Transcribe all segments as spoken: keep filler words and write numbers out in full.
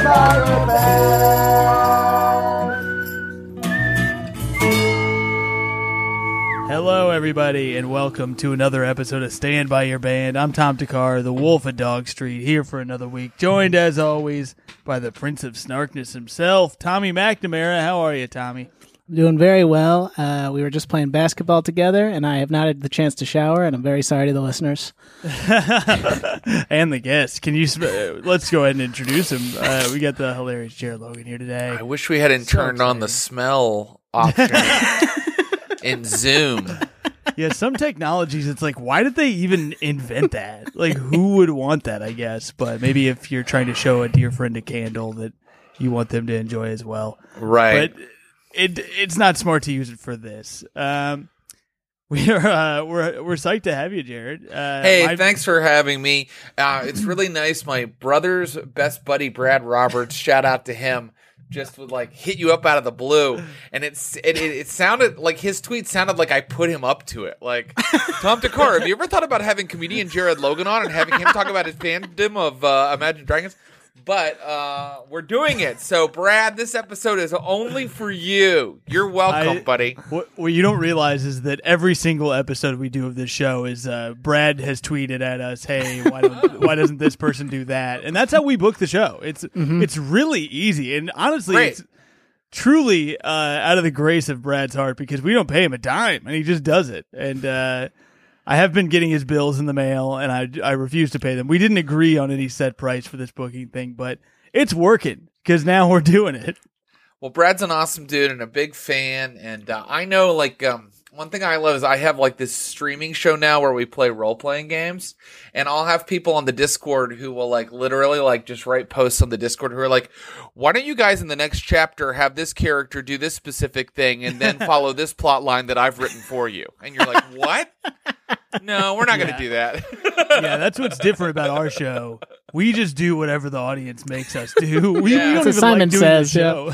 by your band. Hello, everybody, and welcome to another episode of Stand By Your Band. I'm Tom Takar, the Wolf of Dog Street, here for another week, joined, as always, by the Prince of Snarkness himself, Tommy McNamara. How are you, Tommy? I'm doing very well. Uh, we were just playing basketball together, and I have not had the chance to shower, and I'm very sorry to the listeners. And the guests. Can you? Uh, let's go ahead and introduce him. Uh, we got the hilarious Jared Logan here today. I wish we hadn't So turned on the smell option in Zoom. Yeah, some technologies, it's like, why did they even invent that? Like, who would want that, I guess? But maybe if you're trying to show a dear friend a candle that you want them to enjoy as well. Right. But it it's not smart to use it for this. Um, we are uh, we're we're psyched to have you, Jared. Uh, Hey, my- thanks for having me. Uh, it's really nice. My brother's best buddy, Brad Roberts, shout out to him, just would like hit you up out of the blue, and it's it, it, it sounded like his tweet sounded like I put him up to it. Like, Tom Takar, have you ever thought about having comedian Jared Logan on and having him talk about his fandom of uh, Imagine Dragons? But uh, we're doing it. So, Brad, this episode is only for you. You're welcome, I- buddy. What, what you don't realize is that every single episode we do of this show is uh, Brad has tweeted at us, "Hey, why don't why doesn't this person do that?" And that's how we book the show. It's Mm-hmm. it's really easy, and honestly, Great. it's truly uh, out of the grace of Brad's heart because we don't pay him a dime, and he just does it. And uh, I have been getting his bills in the mail, and I I refuse to pay them. We didn't agree on any set price for this booking thing, but it's working because now we're doing it. Well, Brad's an awesome dude and a big fan, and uh, I know, like, um, one thing I love is I have, like, this streaming show now where we play role-playing games, and I'll have people on the Discord who will, like, literally, like, just write posts on the Discord who are like, why don't you guys in the next chapter have this character do this specific thing and then follow this plot line that I've written for you? And you're like, what? No, we're not going to Yeah. do that. Yeah, that's what's different about our show. We just do whatever the audience makes us do. We, Yeah. we don't That's what even Simon like doing says, the show.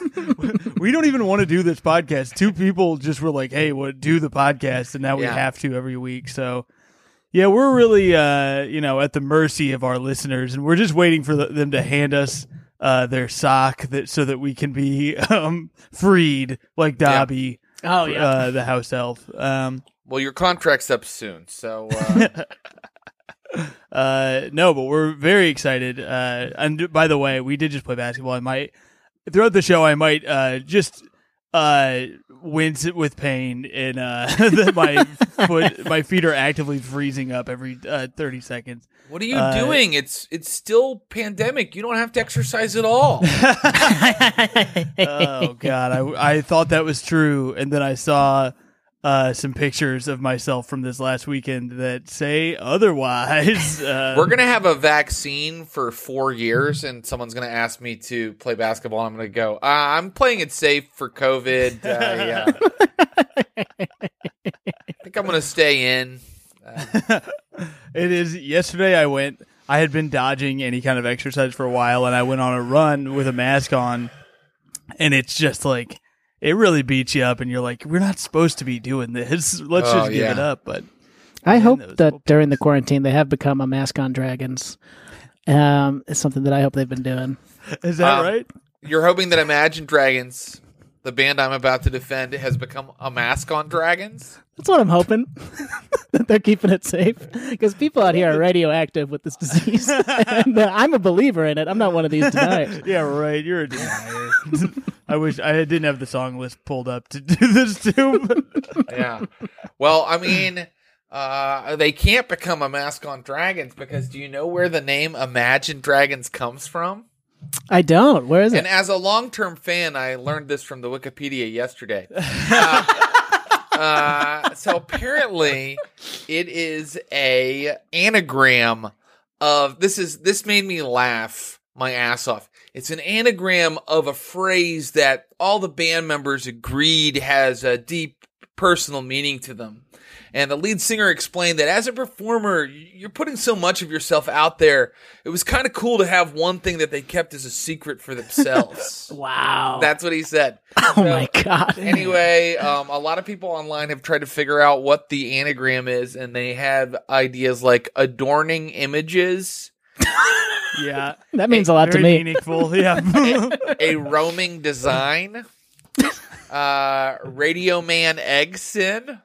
We don't even want to do this podcast. Two people just were like, "Hey, what do the podcast?" And now we Yeah. have to every week. So, yeah, we're really, uh, you know, at the mercy of our listeners, and we're just waiting for the, them to hand us uh, their sock that so that we can be um, freed, like Dobby, Oh, yeah. uh, the house elf. Um, Well, your contract's up soon, so... Uh, Uh, no, but we're very excited. Uh, and by the way, we did just play basketball. I might throughout the show, I might uh just uh wince with pain in uh that my foot, my feet are actively freezing up every uh, thirty seconds. what are you Uh, doing? It's it's still pandemic. You don't have to exercise at all. Oh God, I I thought that was true, and then I saw uh some pictures of myself from this last weekend that say otherwise. Uh, We're going to have a vaccine for four years, and someone's going to ask me to play basketball. I'm going to go, uh, I'm playing it safe for COVID. Uh, yeah. I think I'm going to stay in. Uh, It is. Yesterday I went, I had been dodging any kind of exercise for a while, and I went on a run with a mask on, and it's just like, it really beats you up, and you're like, we're not supposed to be doing this. Let's Oh, just give yeah. it up. But I Man, hope those that little during the pieces. quarantine they have become a mask on dragons. Um, it's something that I hope they've been doing. Is that Um, right? you're hoping that Imagine Dragons, the band I'm about to defend, has become a mask on dragons? That's what I'm hoping. That they're keeping it safe. Because people out here are radioactive with this disease. And uh, I'm a believer in it. I'm not one of these deniers. Yeah, right. You're a denier. I wish I didn't have the song list pulled up to do this too. but- Yeah. Well, I mean, uh, they can't become a mask on dragons because do you know where the name Imagine Dragons comes from? I don't. Where is it? And as a long-term fan, I learned this from the Wikipedia yesterday. Uh, uh, so apparently, it is a anagram of this is this made me laugh my ass off. It's an anagram of a phrase that all the band members agreed has a deep personal meaning to them. And the lead singer explained that as a performer, you're putting so much of yourself out there. It was kind of cool to have one thing that they kept as a secret for themselves. Wow. That's what he said. oh, So, my God. Anyway, um, a lot of people online have tried to figure out what the anagram is, and they have ideas like adorning images, Yeah, That means a lot to very me. meaningful. Yeah. A roaming design. Uh, Radio Man Eggson.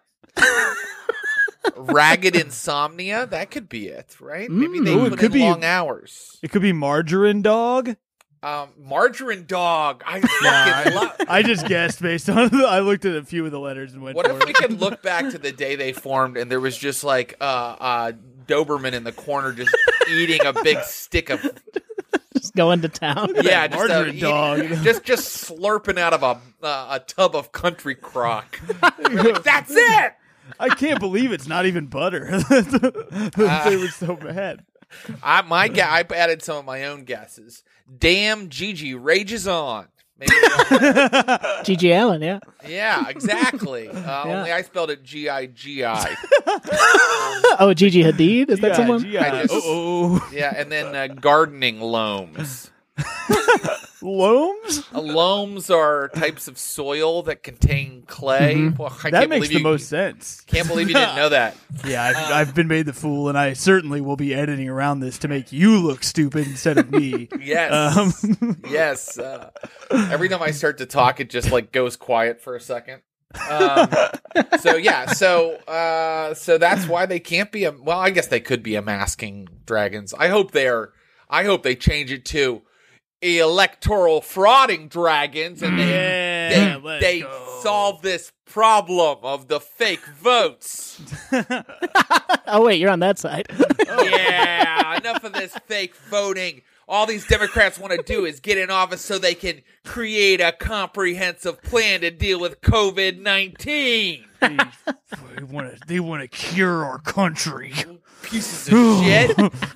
Ragged insomnia. That could be it, right? Maybe they Ooh, it put could in be- long hours. It could be margarine dog. Um, margarine dog. I Yeah, fucking I, love. I just guessed based on. The, I looked at a few of the letters and went. What for if we it. could look back to the day they formed and there was just like uh, uh, Doberman in the corner just eating a big stick of Just going to town. yeah, just, uh, margarine eating- dog. just just slurping out of a uh, a tub of country crock. Like, that's it. I can't believe it's not even butter. They were so bad. I my ga- I added some of my own guesses. Damn, Gigi rages on. Maybe G G Allen, yeah. yeah, exactly. Uh, Only I spelled it G I G I. Oh, Gigi Hadid? Is that Yeah, someone? yeah. I just- Oh, Yeah, and then uh, gardening loams. loams. Uh, loams are types of soil that contain clay. Well, I That can't makes believe the you, most sense. Can't believe you didn't know that. Yeah, I've, I've been made the fool, and I certainly will be editing around this to make you look stupid instead of me. Yes, Um, yes. Uh, every time I start to talk, it just like goes quiet for a second. Um, so yeah, so uh, so that's why they can't be a. Well, I guess they could be a masking dragons. I hope they're. I hope they change it to electoral frauding dragons, and they Yeah, they, let's they go. solve this problem of the fake votes. Oh, wait, you're on that side. Yeah, enough of this fake voting. All these Democrats want to do is get in office so they can create a comprehensive plan to deal with COVID nineteen. they want to. They want to cure our country. Pieces of shit.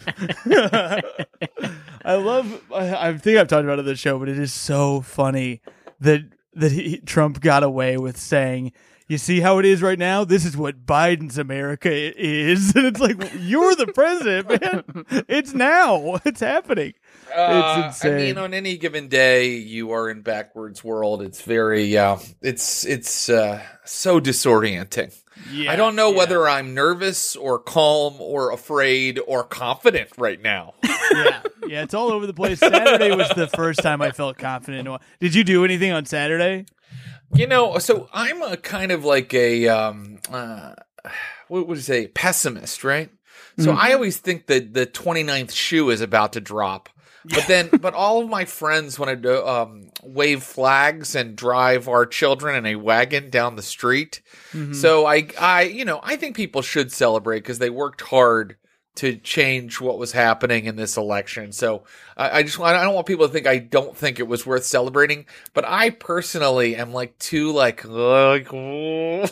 I love. I, I think I've talked about it on the show, but it is so funny that that he, Trump got away with saying, "You see how it is right now? This is what Biden's America i- is," and it's like you're the president, man. It's now. It's happening. Uh, It's I insane. mean, on any given day, you are in backwards world. It's very, uh, it's it's uh, so disorienting. Yeah, I don't know yeah. whether I'm nervous or calm or afraid or confident right now. yeah, yeah, it's all over the place. Saturday was the first time I felt confident. in a while. Did you do anything on Saturday? You know, so I'm a kind of like a um, uh, what would you say, pessimist, right? So I always think that the twenty-ninth shoe is about to drop. But then, but all of my friends want to um, wave flags and drive our children in a wagon down the street. So I, I, you know, I think people should celebrate because they worked hard to change what was happening in this election. So I, I just, I don't want people to think I don't think it was worth celebrating. But I personally am like too like, like to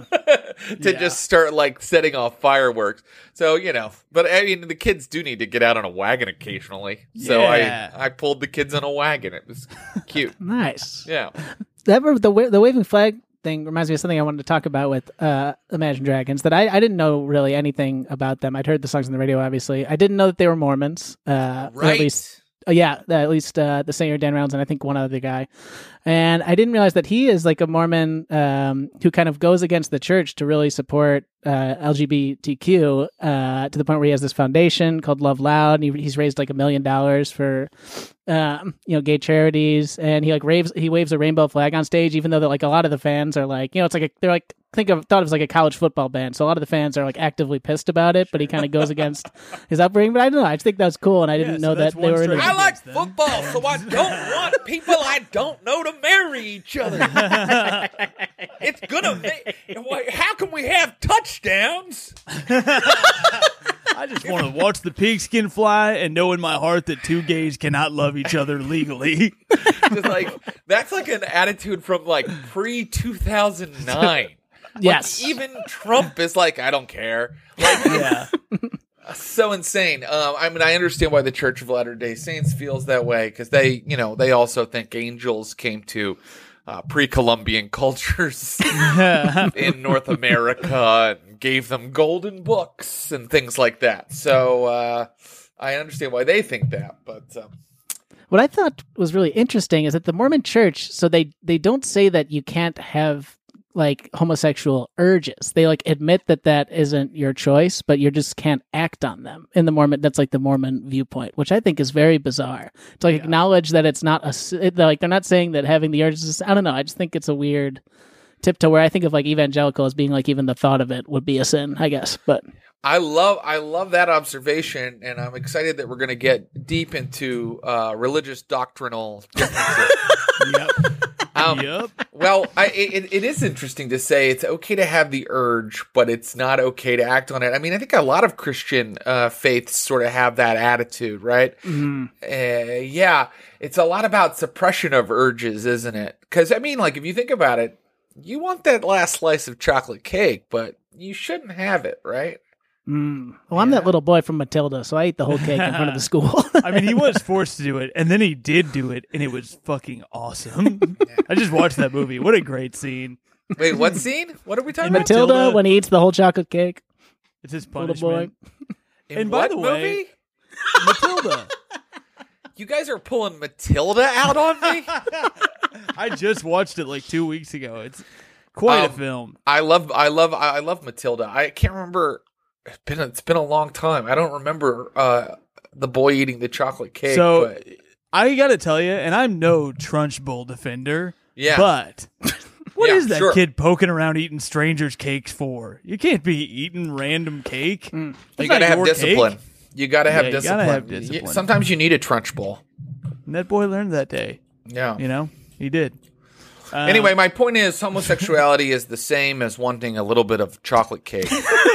Yeah. just start like setting off fireworks. So you know, but I mean, the kids do need to get out on a wagon occasionally. So Yeah. I, I pulled the kids on a wagon. It was cute. Nice. Yeah. That re- the wa- the waving flag thing reminds me of something I wanted to talk about with uh, Imagine Dragons. That I, I didn't know really anything about them. I'd heard the songs on the radio, obviously. I didn't know that they were Mormons. Uh, or Right. At least, uh, yeah, at least uh, the singer Dan Reynolds and I think one other guy. And I didn't realize that he is like a Mormon um, who kind of goes against the church to really support uh, L G B T Q uh, to the point where he has this foundation called Love Loud. And he, he's raised like a million dollars for um, you know, gay charities, and he like waves he waves a rainbow flag on stage, even though they're like a lot of the fans are like, you know, it's like a, they're like think of thought of it as like a college football band, so a lot of the fans are like actively pissed about it, but he kind of goes against his upbringing. But I don't know, I just think that was cool, and I didn't Yeah, so know that's that they one were. In strike. a, I like against them. football, so I don't want people I don't know to marry each other. It's gonna make. How can we have touchdowns? I just want to watch the pigskin fly and know in my heart that two gays cannot love each other legally. Just like that's like an attitude from like pre two thousand nine. yes, Even Trump is like, I don't care. Like, Yeah. so insane. Um, I mean, I understand why the Church of Latter-day Saints feels that way because they, you know, they also think angels came to uh, pre-Columbian cultures in North America and gave them golden books and things like that. So uh, I understand why they think that, but um, what I thought was really interesting is that the Mormon Church, so they they don't say that you can't have like homosexual urges. They like admit that that isn't your choice, but you just can't act on them in the Mormon. That's like the Mormon viewpoint, which I think is very bizarre. To like yeah. acknowledge that it's not a, it, like they're not saying that having the urges is, I don't know. I just think it's a weird tiptoe where I think of like evangelical as being like even the thought of it would be a sin, I guess. But I love I love that observation, and I'm excited that we're going to get deep into uh, religious doctrinal differences. Yep. Um, yep. Well, I, it, it is interesting to say it's okay to have the urge, but it's not okay to act on it. I mean, I think a lot of Christian uh, faiths sort of have that attitude, right? Mm-hmm. Uh, yeah, it's a lot about suppression of urges, isn't it? Because, I mean, like, if you think about it, you want that last slice of chocolate cake, but you shouldn't have it, right? Mm. Well, I'm Yeah. that little boy from Matilda, so I ate the whole cake in front of the school. I mean, he was forced to do it, and then he did do it, and it was fucking awesome. I just watched that movie. What a great scene. Wait, what scene? What are we talking In about? Matilda, Matilda. when he eats the whole chocolate cake, It's his little punishment. boy. In and by what the way- movie? Matilda. You guys are pulling Matilda out on me? I just watched it like two weeks ago. It's quite a Um, film. I love, I love, I love Matilda. I can't remember. It's been, it's been a long time. I don't remember uh, the boy eating the chocolate cake. So but I got to tell you, and I'm no Trunchbull defender, yeah, but what is Yeah, that sure. kid poking around eating strangers' cakes for? You can't be eating random cake. Mm. It's you got to not have your discipline. cake. You got to have Yeah, you gotta discipline. have You- discipline. sometimes you need a trunch bowl. And that boy learned that day. Yeah. You know, he did. Um, Anyway, my point is, homosexuality is the same as wanting a little bit of chocolate cake.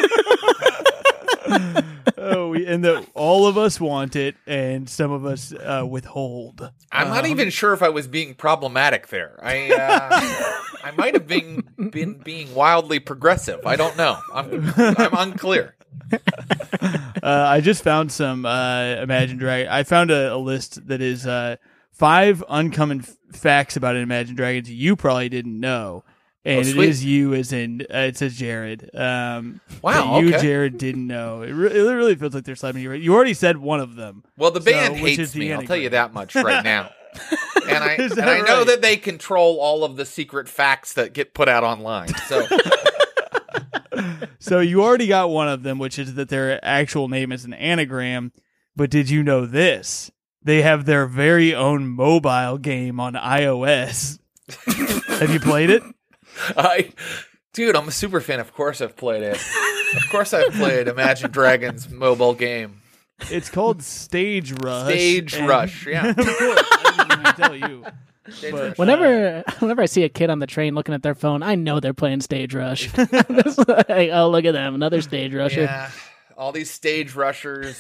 oh, we, and the, all of us want it, and some of us uh, withhold. I'm not Um, even sure if I was being problematic there. I uh, I might have been been being wildly progressive. I don't know. I'm I'm unclear. Uh, I just found some uh, Imagine Dragon. I found a, a list that is uh, five uncommon f- facts about Imagine Dragons you probably didn't know. And Oh, it sweet. is you, as in, uh, it says Jared. Um, Wow, that You, okay. Jared, didn't know. It, re- it really feels like they're slapping you. Right? You already said one of them. Well, the So, band which hates is the me. I'll anagram. tell you that much right now. And I Is and that I know right? that they control all of the secret facts that get put out online. So So you already got one of them, which is that their actual name is an anagram. But did you know this? They have their very own mobile game on iOS. Have you played it? I, dude, I'm a super fan. Of course, I've played it. Of course, I've played Imagine Dragons mobile game. It's called Stage Rush. Stage and- Rush, yeah. Of course, I didn't even tell you. Stage But- Rush. Whenever, whenever I see a kid on the train looking at their phone, I know they're playing Stage Rush. It's like, oh, look at them, another Stage Rusher. Yeah, all these stage rushers.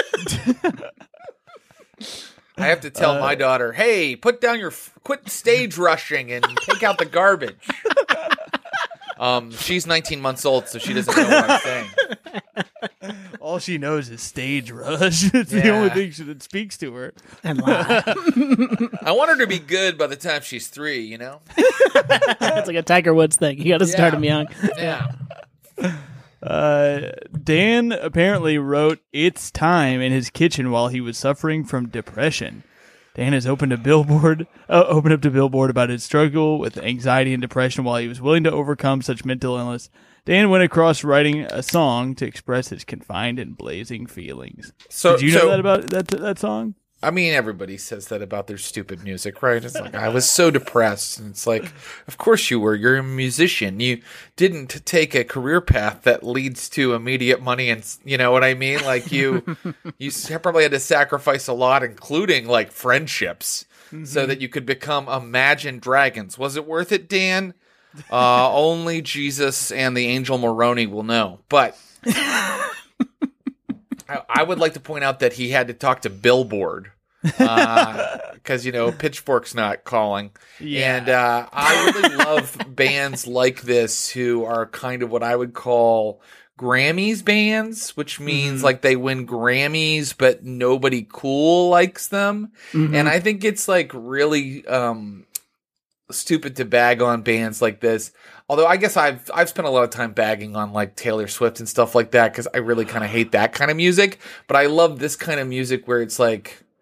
I have to tell Uh, my daughter, "Hey, put down your, f- quit stage rushing and take out the garbage." Um, she's nineteen months old, so she doesn't know what I'm saying. All she knows is Stage Rush. It's the Yeah. only thing she- that speaks to her. And lie. I want her to be good by the time she's three. You know? It's like a Tiger Woods thing. You got to start Yeah. them young. Yeah. Uh, Dan apparently wrote "It's Time" in his kitchen while he was suffering from depression. Dan has opened a billboard, uh, opened up to Billboard about his struggle with anxiety and depression while he was willing to overcome such mental illness. Dan went across writing a song to express his confined and blazing feelings. So, Did you so know that about that that song? I mean, everybody says that about their stupid music, right? It's like, I was so depressed. And it's like, of course you were. You're a musician. You didn't take a career path that leads to immediate money. And you know what I mean? Like you, you probably had to sacrifice a lot, including like friendships, so that you could become Imagine Dragons. Was it worth it, Dan? Uh, only Jesus and the angel Moroni will know. But I, I would like to point out that he had to talk to Billboard because, you know, Pitchfork's not calling. Yeah. And uh, I really love bands like this who are kind of what I would call Grammys bands, which means like they win Grammys, but nobody cool likes them. And I think it's like really um, stupid to bag on bands like this. Although I guess I've I've spent a lot of time bagging on like Taylor Swift and stuff like that because I really kind of hate that kind of music. But I love this kind of music where it's like,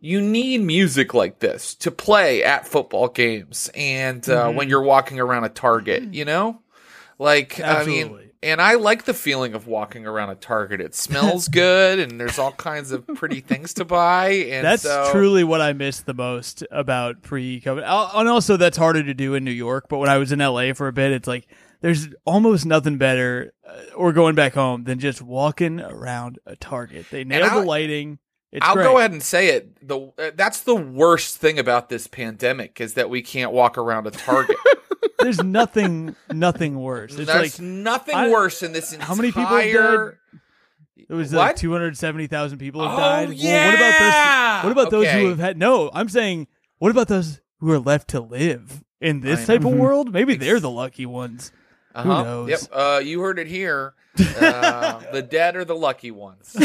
you need music like this to play at football games and uh, Mm-hmm. when you're walking around a Target, you know? Like, Absolutely. I mean, and I like the feeling of walking around a Target. It smells good and there's all kinds of pretty things to buy. And That's so, truly what I miss the most about pre-COVID. Al- And also, that's harder to do in New York. But when I was in L A for a bit, it's like there's almost nothing better, uh, or going back home, than just walking around a Target. They nail the I'll- lighting. It's I'll great. go ahead and say it. The uh, that's the worst thing about this pandemic is that we can't walk around a Target. There's nothing, nothing worse. It's There's like nothing I- worse in this entire... how many people have died? It was like What? two hundred seventy thousand people have Oh, died. yeah! Well, what about those? What about those Okay. who have had? No, I'm saying, what about those who are left to live in this I type know. of world? Maybe they're the lucky ones. Uh-huh. knows? Yep. Uh, you heard it here. Uh, the dead are the lucky ones.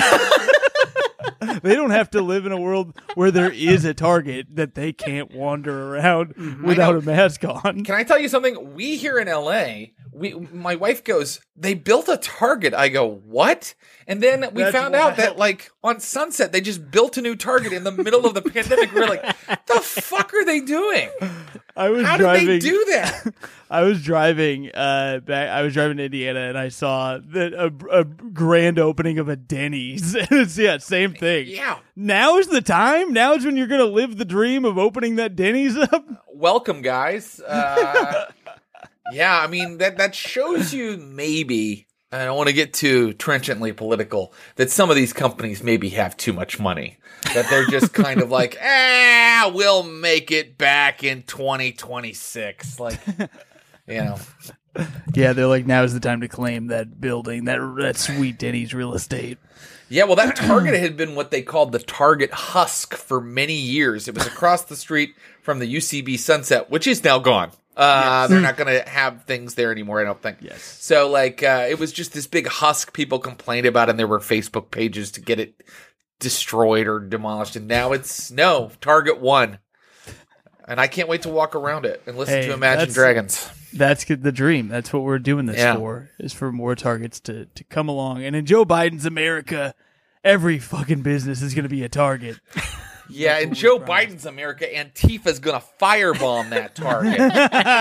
They don't have to live in a world where there is a Target that they can't wander around without know. a mask on. Can I tell you something? We here in L A, we my wife goes, they built a Target. I go, what? And then we That's found out wild. that like on Sunset, they just built a new Target in the middle of the pandemic. We We're like, the fuck are they doing? I was How did driving. they do that? I was driving uh, back. I was driving to Indiana, and I saw that a, a grand opening of a Denny's. And it's yeah, same thing. Yeah. Now is the time. Now is when you're gonna live the dream of opening that Denny's up. Welcome, guys. Uh, yeah, I mean that that shows you maybe. I don't want to get too trenchantly political. That some of these companies maybe have too much money. That they're just kind of like, ah, we'll make it back in twenty twenty-six. Like, you know. Yeah, they're like, now is the time to claim that building, that that sweet Denny's real estate. Yeah, well, that Target had been what they called the Target Husk for many years. It was across the street from the U C B Sunset, which is now gone. Uh, They're not going to have things there anymore, I don't think. Yes. So, like, uh, it was just this big husk people complained about, and there were Facebook pages to get it destroyed or demolished. And now it's, no, Target won. And I can't wait to walk around it and listen Hey, to Imagine that's- Dragons. That's good- the dream. That's what we're doing this Yeah. for, is for more Targets to, to come along. And in Joe Biden's America, every fucking business is going to be a Target. Yeah, in Joe Biden's America, Antifa's going to firebomb that Target.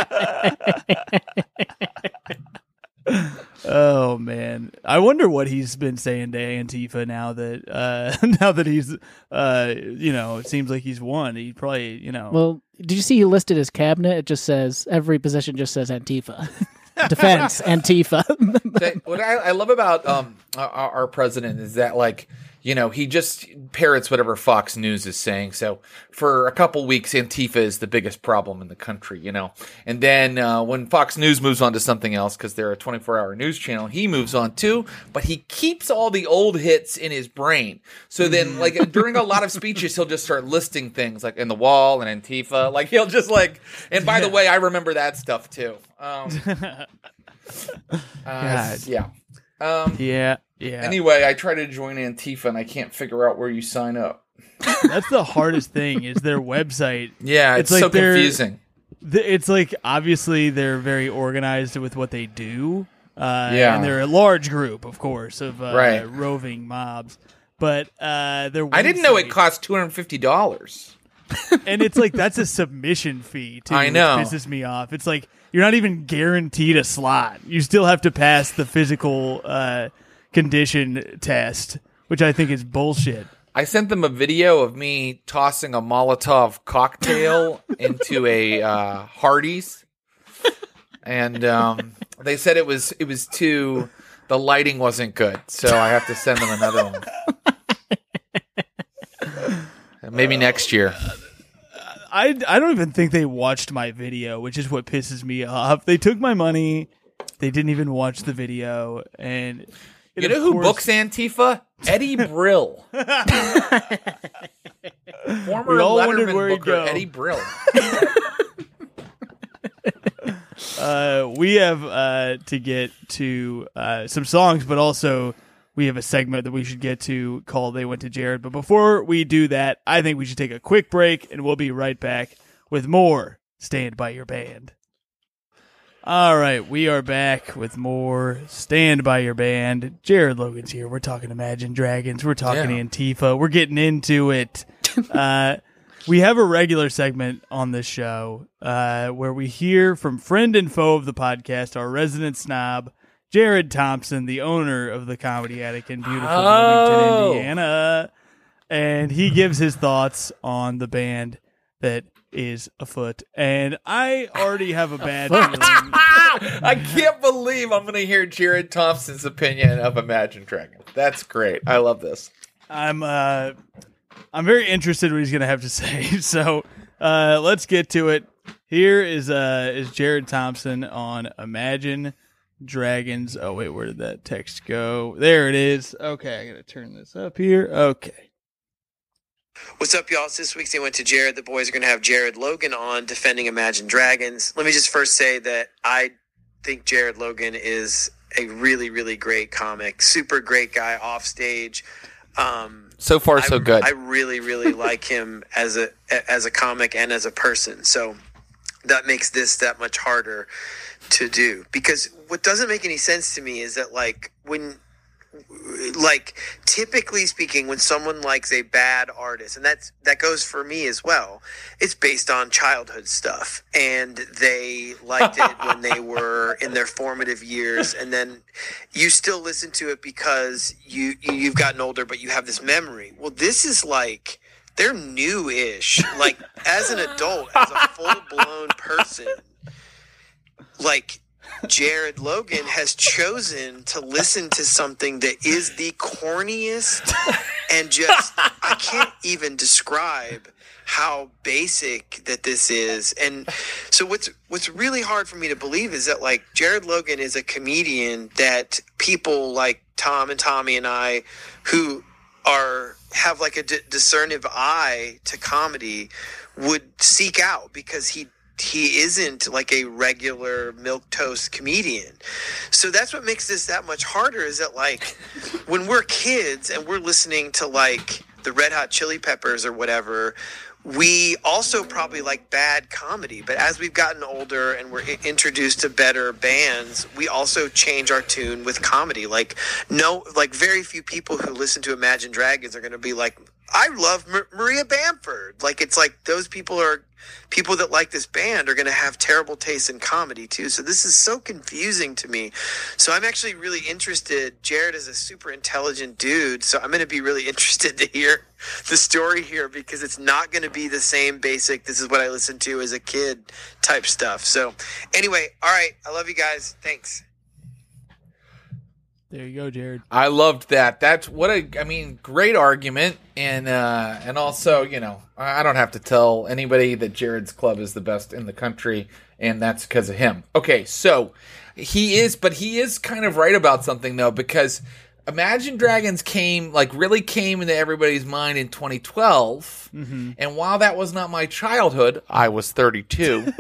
Oh man, I wonder what he's been saying to Antifa now that uh, now that he's uh, you know, it seems like he's won. He probably, you know, Well, did you see he listed his cabinet? It just says every position just says Antifa, defense Antifa. That- what I, I love about um our, our president is that, like, you know, he just parrots whatever Fox News is saying. So for a couple weeks, Antifa is the biggest problem in the country, you know. And then uh, when Fox News moves on to something else, because they're a twenty-four hour news channel, he moves on too. But he keeps all the old hits in his brain. So then, like, during a lot of speeches, he'll just start listing things like in the wall and Antifa. Like, he'll just like, and by the way, I remember that stuff too. Um, uh, God. yeah. Um, yeah, yeah. Anyway, I try to join Antifa and I can't figure out where you sign up. That's the hardest thing is their website. Yeah, it's, It's like so they're- confusing. Th- It's like obviously they're very organized with what they do. Uh, Yeah. and they're a large group, of course, of uh, Right. roving mobs. But uh, their I didn't know it website- cost two hundred fifty dollars. And it's like that's a submission fee too. I know. Which pisses me off. It's like you're not even guaranteed a slot. You still have to pass the physical uh, condition test, which I think is bullshit. I sent them a video of me tossing a Molotov cocktail into a uh, Hardee's, and um, they said it was it was too. The lighting wasn't good, so I have to send them another one. Maybe next year. I, I don't even think they watched my video, which is what pisses me off. They took my money. They didn't even watch the video. And and You know of who course- books Antifa? Eddie Brill. Former We all wondered Letterman where he'd booker go. Eddie Brill. Uh, we have uh, to get to uh, some songs, but also we have a segment that we should get to called They Went to Jared. But before we do that, I think we should take a quick break, and we'll be right back with more Stand By Your Band. All right, we are back with more Stand By Your Band. Jared Logan's here. We're talking Imagine Dragons. We're talking Yeah. Antifa. We're getting into it. uh, we have a regular segment on this show uh, where we hear from friend and foe of the podcast, our resident snob, Jared Thompson, the owner of the Comedy Attic in beautiful Oh. Bloomington, Indiana. And he gives his thoughts on the band that is afoot. And I already have a bad feeling. I can't believe I'm going to hear Jared Thompson's opinion of Imagine Dragons. That's great. I love this. I'm uh, I'm very interested in what he's going to have to say. So uh, let's get to it. Here is uh is Jared Thompson on Imagine Dragons. Oh wait, where did that text go? There it is. Okay, I got to turn this up here. Okay. What's up, y'all? It's this week's They Went to Jared. The boys are going to have Jared Logan on defending Imagine Dragons. Let me just first say that I think Jared Logan is a really, really great comic. Super great guy off stage. Um, So far, so I, good. I really, really like him as a as a comic and as a person. So that makes this that much harder to do. Because what doesn't make any sense to me is that, like, when... like typically speaking, when someone likes a bad artist, and that's that goes for me as well, it's based on childhood stuff, and they liked it when they were in their formative years, and then you still listen to it because you you've gotten older, but you have this memory. Well, this is like they're new-ish, like as an adult, as a full-blown person, like Jared Logan has chosen to listen to something that is the corniest and just, I can't even describe how basic that this is. And so what's what's really hard for me to believe is that, like, Jared Logan is a comedian that people like Tom and Tommy and I, who are have like a d- discernive eye to comedy, would seek out because he he isn't like a regular milquetoast comedian. So that's what makes this that much harder, is that, like, when we're kids and we're listening to like the Red Hot Chili Peppers or whatever, we also probably like bad comedy. But as we've gotten older and we're i- introduced to better bands, we also change our tune with comedy. Like, no, like very few people who listen to Imagine Dragons are going to be like, I love Mar- Maria Bamford. Like, it's like those people are people that like this band are going to have terrible taste in comedy too. So this is so confusing to me. So I'm actually really interested. Jared is a super intelligent dude, so I'm going to be really interested to hear the story here, because it's not going to be the same basic, this is what I listened to as a kid type stuff. So anyway, all right. I love you guys. Thanks. There you go, Jared. I loved that. That's what a, I mean, great argument. And, uh, and also, you know, I don't have to tell anybody that Jared's club is the best in the country, and that's because of him. Okay. So he is, but he is kind of right about something though, because Imagine Dragons came, like, really came into everybody's mind in twenty twelve. Mm-hmm. And while that was not my childhood, I was thirty-two.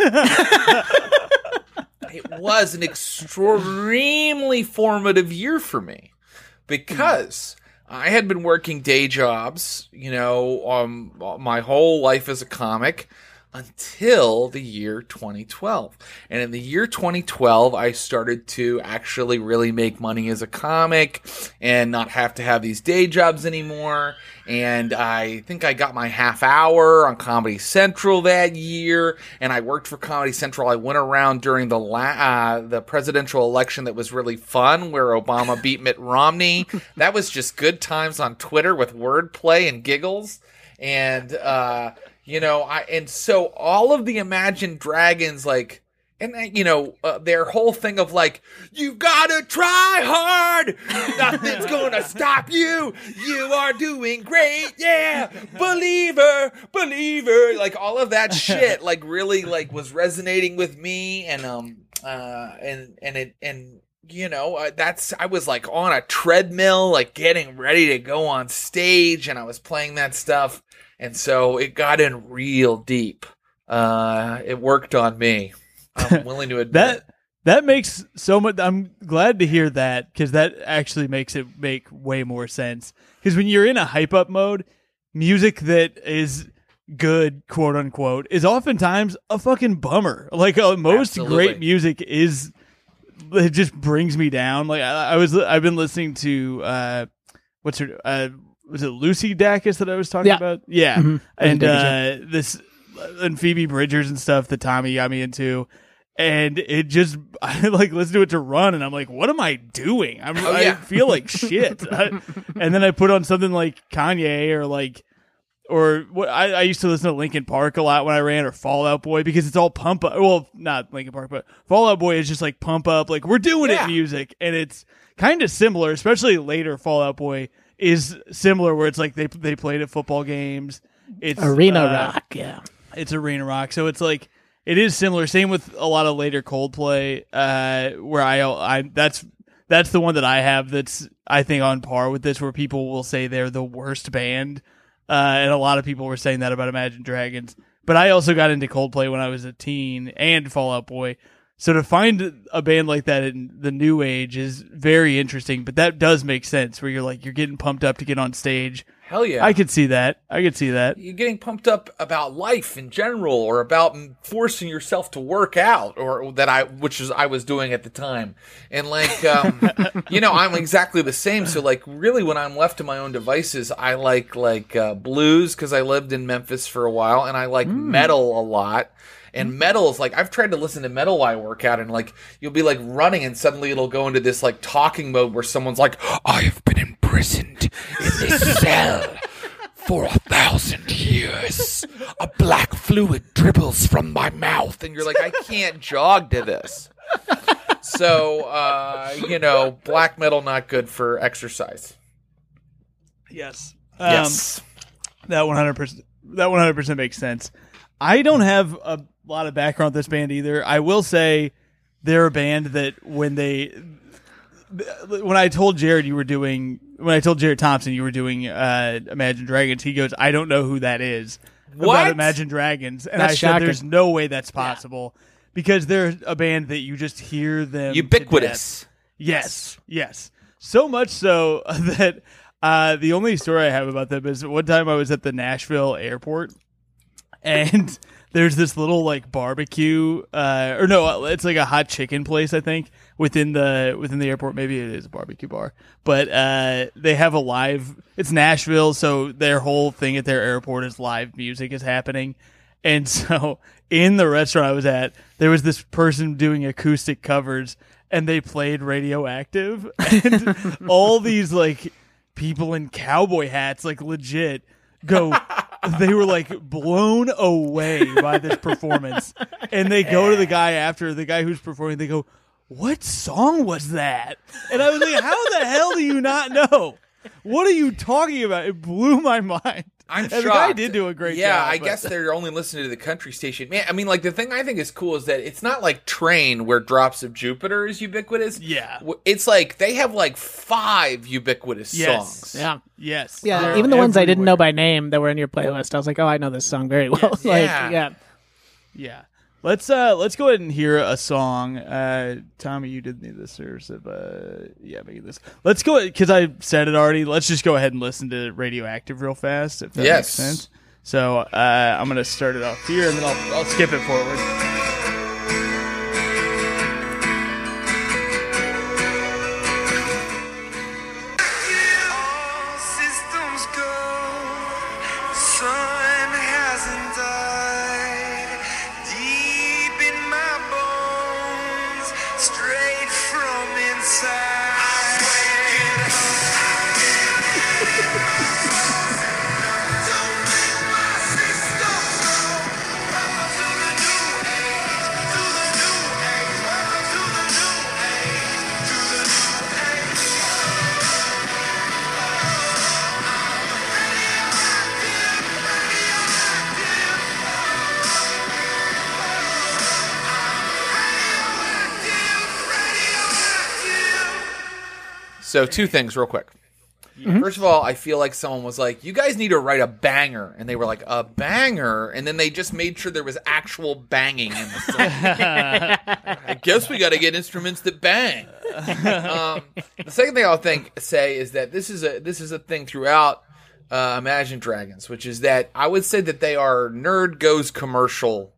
It was an extremely formative year for me, because I had been working day jobs, you know, um, my whole life as a comic until the year twenty twelve. And in the year twenty twelve, I started to actually really make money as a comic and not have to have these day jobs anymore. And I think I got my half hour on Comedy Central that year, and I worked for Comedy Central. I went around during the la- uh, the presidential election that was really fun, where Obama beat Mitt Romney. That was just good times on Twitter with wordplay and giggles. And, uh, you know, I, and so all of the Imagine Dragons, like, and, uh, you know, uh, their whole thing of, like, you gotta try hard, nothing's gonna stop you, you are doing great, yeah, believer, believer, like, all of that shit, like, really, like, was resonating with me, and, um, uh, and, and it, and, you know, uh, that's, I was, like, on a treadmill, like, getting ready to go on stage, and I was playing that stuff. And so it got in real deep. Uh, it worked on me. I'm willing to admit that that makes so much. I'm glad to hear that, because that actually makes it make way more sense. Because when you're in a hype up mode, music that is good, quote unquote, is oftentimes a fucking bummer. Like uh, most Absolutely. great music is, it just brings me down. Like I, I was, I've been listening to uh, what's her uh. was it Lucy Dacus that I was talking Yeah. about? Yeah, Mm-hmm. and uh, this and Phoebe Bridgers and stuff that Tommy got me into. And it just, I like listen to it to run, and I'm like, what am I doing? I'm, Oh, I yeah. feel like shit. I, and then I put on something like Kanye or like, or what I, I used to listen to Linkin Park a lot when I ran, or Fall Out Boy, because it's all pump up. Well, not Linkin Park, but Fall Out Boy is just like pump up, like we're doing Yeah. it music, and it's kind of similar, especially later. Fall Out Boy is similar, where it's like they they played at football games. It's Arena uh, rock, yeah. It's arena rock, so it's like it is similar. Same with a lot of later Coldplay, uh, where I, I that's that's the one that I have that's I think on par with this, where people will say they're the worst band, uh, and a lot of people were saying that about Imagine Dragons. But I also got into Coldplay when I was a teen and Fall Out Boy, so to find a band like that in the new age is very interesting. But that does make sense, where you're like you're getting pumped up to get on stage. Hell yeah. I could see that. I could see that. You're getting pumped up about life in general, or about forcing yourself to work out, or that I, which is I was doing at the time. And like, um, you know, I'm exactly the same. So like, really, when I'm left to my own devices, I like like uh, blues because I lived in Memphis for a while, and I like mm. metal a lot. And metal is like, I've tried to listen to metal while I work out, and like, you'll be like running, and suddenly it'll go into this like talking mode where someone's like, I have been imprisoned in this cell for a thousand years. A black fluid dribbles from my mouth. And you're like, I can't jog to this. So, uh, you know, black metal, not good for exercise. Yes. Um, Yes. That one hundred percent that one hundred percent makes sense. I don't have a lot of background with this band either. I will say they're a band that when they when I told Jared you were doing when I told Jared Thompson you were doing uh, Imagine Dragons, he goes, I don't know who that is. What? About Imagine Dragons. And That's I shocking. said there's no way that's possible. Because they're a band that you just hear them to Ubiquitous. death. Yes, yes. So much so that uh, the only story I have about them is one time I was at the Nashville airport, and there's this little like barbecue, uh, or no, it's like a hot chicken place, I think, within the within the airport. Maybe it is a barbecue bar, but uh, they have a live. It's Nashville, so their whole thing at their airport is live music is happening, and so in the restaurant I was at, there was this person doing acoustic covers, and they played Radioactive, and all these like people in cowboy hats, like legit, go. They were like blown away by this performance, and they go to the guy after the guy who's performing. They go, "What song was that?" And I was like, "How the hell do you not know? What are you talking about?" It blew my mind. I'm and shocked. The guy did do a great yeah, job. I but- guess they're only listening to the country station. Man, I mean, like, the thing I think is cool is that it's not like Train, where Drops of Jupiter is ubiquitous. Yeah. W- It's like they have like five ubiquitous Yes. songs. Yeah. Yes. Yeah, They're even the ones I didn't know everywhere. by name that were in your playlist, I was like, oh, I know this song very well. Yes. like, Yeah. yeah. Yeah. Let's uh let's go ahead and hear a song. Uh Tommy, you did need this or so, uh yeah, making this. Let's go because I said it already. Let's just go ahead and listen to Radioactive real fast, if that Yes. makes sense. So uh I'm gonna start it off here and then I'll I'll skip it forward. All systems go. Sun hasn't died. Deep in my bones, straight from inside. Don't make my system go. Welcome to the new age. To the new age. Welcome to the new age. To the new age. So, two things real quick. First of all, I feel like someone was like, you guys need to write a banger. And they were like, a banger? And then they just made sure there was actual banging in the song. I guess we got to get instruments that bang. Um, the second thing I'll think say is that this is a this is a thing throughout uh, Imagine Dragons, which is that I would say that they are nerd goes commercial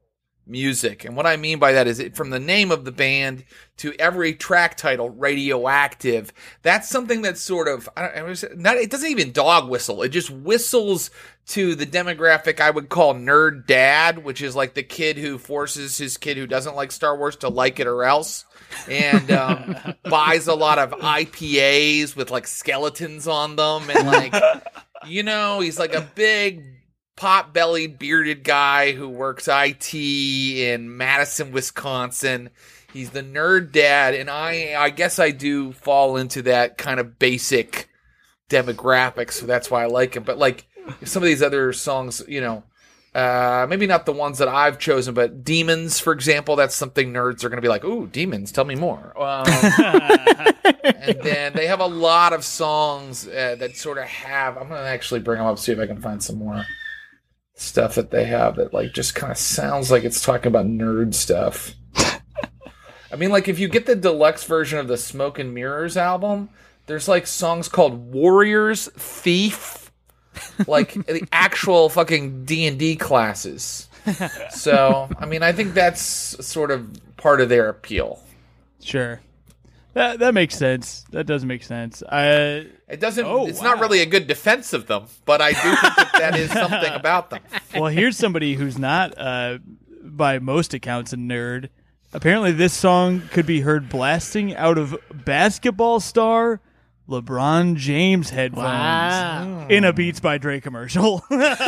music. And what I mean by that is it, from the name of the band to every track title, Radioactive, that's something that's sort of, I don't, it, was not, it doesn't even dog whistle. It just whistles to the demographic I would call nerd dad, which is like the kid who forces his kid who doesn't like Star Wars to like it or else. And um, buys a lot of I P As with like skeletons on them. And like, you know, he's like a big pot-bellied bearded guy who works I T in Madison, Wisconsin. He's the nerd dad. And I, I guess I do fall into that kind of basic demographic. So that's why I like him. But like some of these other songs, you know, Uh, maybe not the ones that I've chosen, but Demons, for example, that's something nerds are going to be like, ooh, Demons, tell me more. Um, and then they have a lot of songs uh, that sort of have, I'm going to actually bring them up, see if I can find some more stuff that they have that like just kind of sounds like it's talking about nerd stuff. I mean, like if you get the deluxe version of the Smoke and Mirrors album, there's like songs called Warriors, Thief, like the actual fucking D and D classes. So, I mean, I think that's sort of part of their appeal. Sure. That that makes sense. That does make sense. I It doesn't, Oh, it's wow. not really a good defense of them, but I do think that that is something about them. well, here's somebody who's not, uh, by most accounts, a nerd. Apparently, this song could be heard blasting out of basketball star LeBron James headphones Wow. in a Beats by Dre commercial.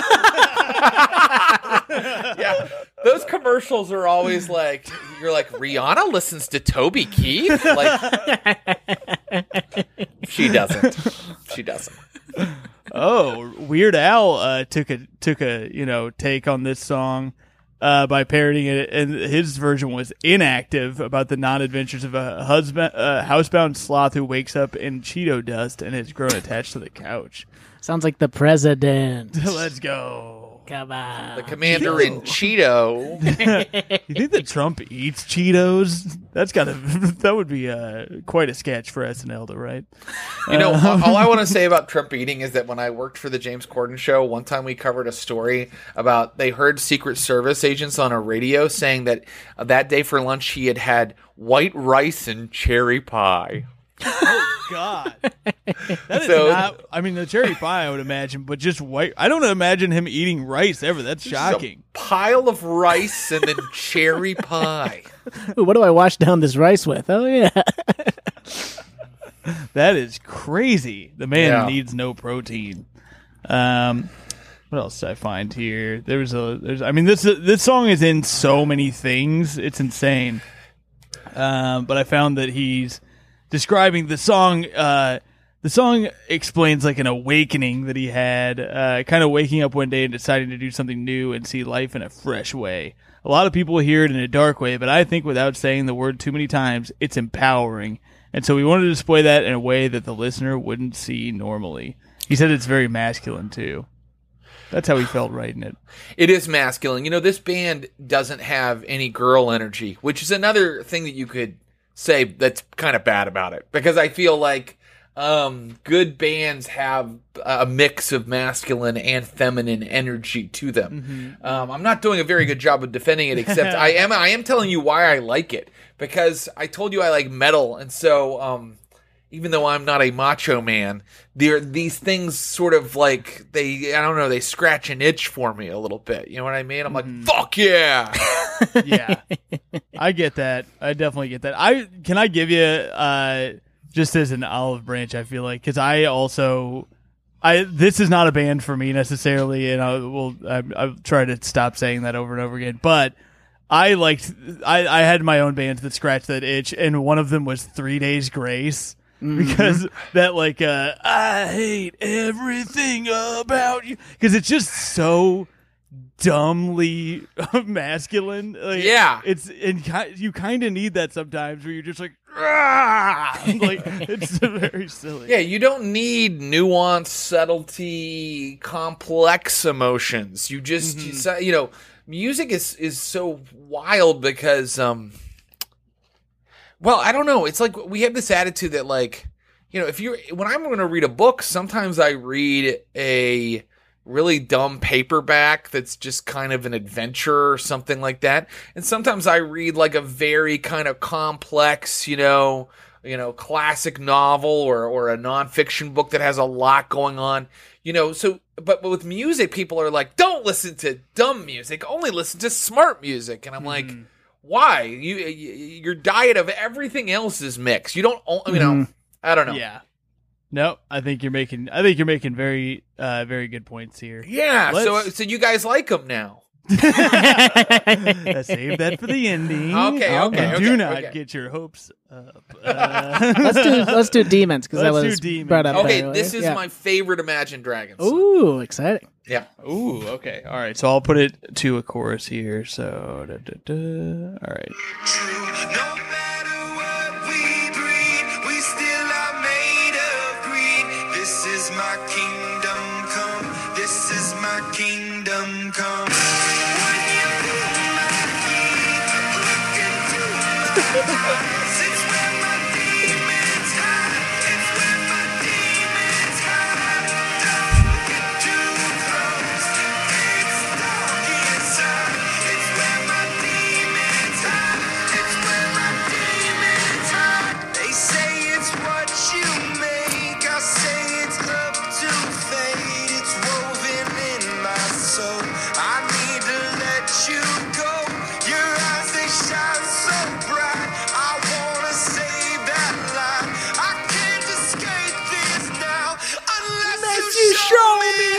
Yeah, those commercials are always like, you're like, Rihanna listens to Toby Keith? Like, she doesn't. She doesn't. Oh, Weird Al uh, took a took a you know take on this song uh, by parodying it, and his version was Inactive, about the non-adventures of a husband, uh, housebound sloth who wakes up in Cheeto dust and has grown attached to the couch. Sounds like the president. Let's go. Come on. The commander in Cheeto. You think that Trump eats Cheetos? That's gotta that would be uh, quite a sketch for S N L to write. You know, all I want to say about Trump eating is that when I worked for the James Corden show, one time we covered a story about they heard Secret Service agents on a radio saying that uh, that day for lunch he had had white rice and cherry pie. Oh God, that is So- not. I mean, the cherry pie, I would imagine, but just white. I don't imagine him eating rice ever. That's shocking. A pile of rice and then cherry pie. Ooh, what do I wash down this rice with? Oh, yeah. That is crazy. The man Yeah. needs no protein. Um, what else did I find here? There's a. There's. I mean, this this song is in so many things. It's insane. Um, but I found that he's describing the song. Uh, the song explains like an awakening that he had, uh, kind of waking up one day and deciding to do something new and see life in a fresh way. A lot of people hear it in a dark way, but I think without saying the word too many times, it's empowering. And so we wanted to display that in a way that the listener wouldn't see normally. He said it's very masculine too. That's how he felt writing it. It is masculine. You know, this band doesn't have any girl energy, which is another thing that you could say that's kind of bad about it. Because I feel like um, good bands have a mix of masculine and feminine energy to them. Mm-hmm. Um, I'm not doing a very good job of defending it, except I am I am telling you why I like it. Because I told you I like metal, and so um, even though I'm not a macho man, there these things sort of like they I don't know they scratch an itch for me a little bit. You know what I mean? I'm like, mm. fuck yeah, yeah. I get that. I definitely get that. I can I give you uh, just as an olive branch. I feel like because I also I this is not a band for me necessarily, and I will I, I'll try to stop saying that over and over again, but. I liked. I, I had my own bands that scratched that itch, and one of them was Three Days Grace mm-hmm. because that like uh, I hate everything about you because it's just so dumbly masculine. Like, yeah, it's and you kind of need that sometimes where you're just like. like it's very silly. Yeah, you don't need nuance, subtlety, complex emotions. You just mm-hmm. you, you know. Music is, is so wild because, um, well, I don't know. It's like we have this attitude that, like, you know, if you're when I'm going to read a book, sometimes I read a really dumb paperback that's just kind of an adventure or something like that. And sometimes I read like a very kind of complex, you know, you know, classic novel or, or a nonfiction book that has a lot going on, you know, so, but, but with music, people are like, don't listen to dumb music, only listen to smart music. And I'm like, Mhm. why? You, you, your diet of everything else is mixed. You don't, o- you know, Mhm. I don't know. Yeah. No, I think you're making. I think you're making very, uh, very good points here. Yeah. So, Let's- so you guys like them now. Save that for the ending. Okay, okay, And okay, do not okay. get your hopes up. Uh, let's do let's do demons because that Let's do was demons. brought up. Okay, earlier. this is Yeah. my favorite Imagine Dragons. song. Ooh, exciting! Yeah. Ooh, okay. All right. So I'll put it to a chorus here. So, da, da, da. All right. True. No matter what we breed, we still are made of greed. This is my kingdom come. This is my kingdom come. When you feel my heat, look into my eyes. It's where my demons hide. It's where my demons hide. Don't get too close. It's dark inside. It's where my demons hide. It's where my demons hide. They say it's what you make. I say it's up to fate. It's woven in my soul. I need to let you go. Your eyes, they shine so bright. I wanna save that light. I can't escape this now unless, you, show, me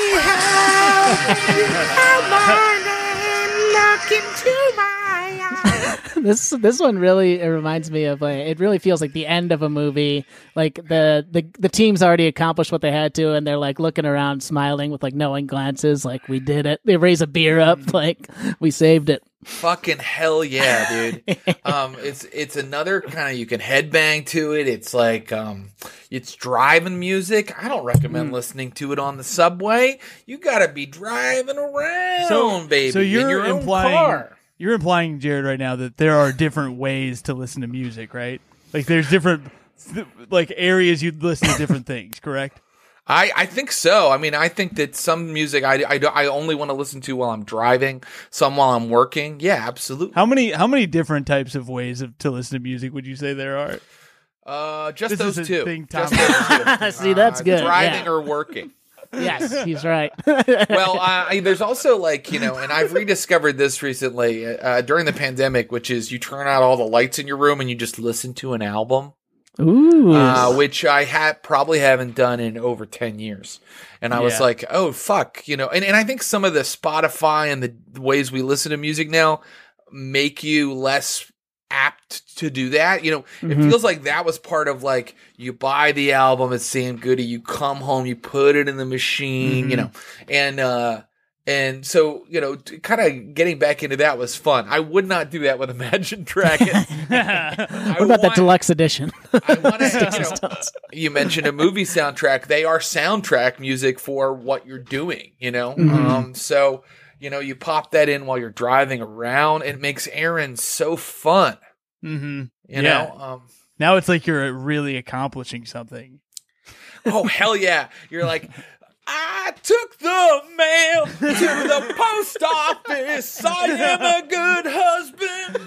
This this one really it reminds me of like it really feels like the end of a movie. Like the the the team's already accomplished what they had to, and they're like looking around, smiling with like knowing glances, like we did it. They raise a beer up, like we saved it. Fucking hell yeah, dude. um, it's it's another kind of, you can headbang to it. It's like, um, it's driving music. I don't recommend Mm. listening to it on the subway. You gotta be driving around, So, baby, so in you're your own implying car. you're implying, Jared, right now that there are different ways to listen to music, right? Like there's different th- like areas you'd listen to different things, correct? I, I think so. I mean, I think that some music I, I, do- I only want to listen to while I'm driving, some while I'm working. Yeah, absolutely. How many how many different types of ways of, to listen to music would you say there are? Uh, just This those is a two. thing Just Tom those two. See, that's Uh, good. Driving Yeah. or working. Yes, he's right. Well, uh, I- there's also like, you know, and I've rediscovered this recently uh, during the pandemic, which is you turn out all the lights in your room and you just listen to an album, Ooh, uh, which I ha- probably haven't done in over ten years. And I was Yeah. like, oh, fuck, you know, and, and I think some of the Spotify and the ways we listen to music now make you less apt to do that. You know, it Mhm. feels like that was part of like, you buy the album at Sam Goody, you come home, you put it in the machine, you Mhm. know, and, uh, and so, you know, kind of getting back into that was fun. I would not do that with Imagine Dragons. I what about that want- deluxe edition? I want to, you know, you mentioned a movie soundtrack. They are soundtrack music for what you're doing, you know? Mhm. Um, so, you know, you pop that in while you're driving around. It makes errands so fun, Mm-hmm. you Yeah. know? Um, Now it's like you're really accomplishing something. oh, hell yeah. You're like, I took the mail to the post office. I am a good husband.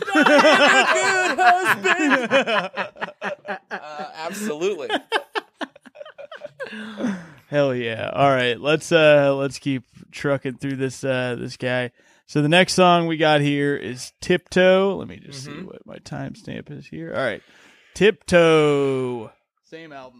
I am a good husband. Uh, absolutely. Hell yeah! All right, let's uh let's keep trucking through this uh this guy. So the next song we got here is Tiptoe. Let me just see Mhm. what my timestamp is here. All right, Tiptoe. Same album.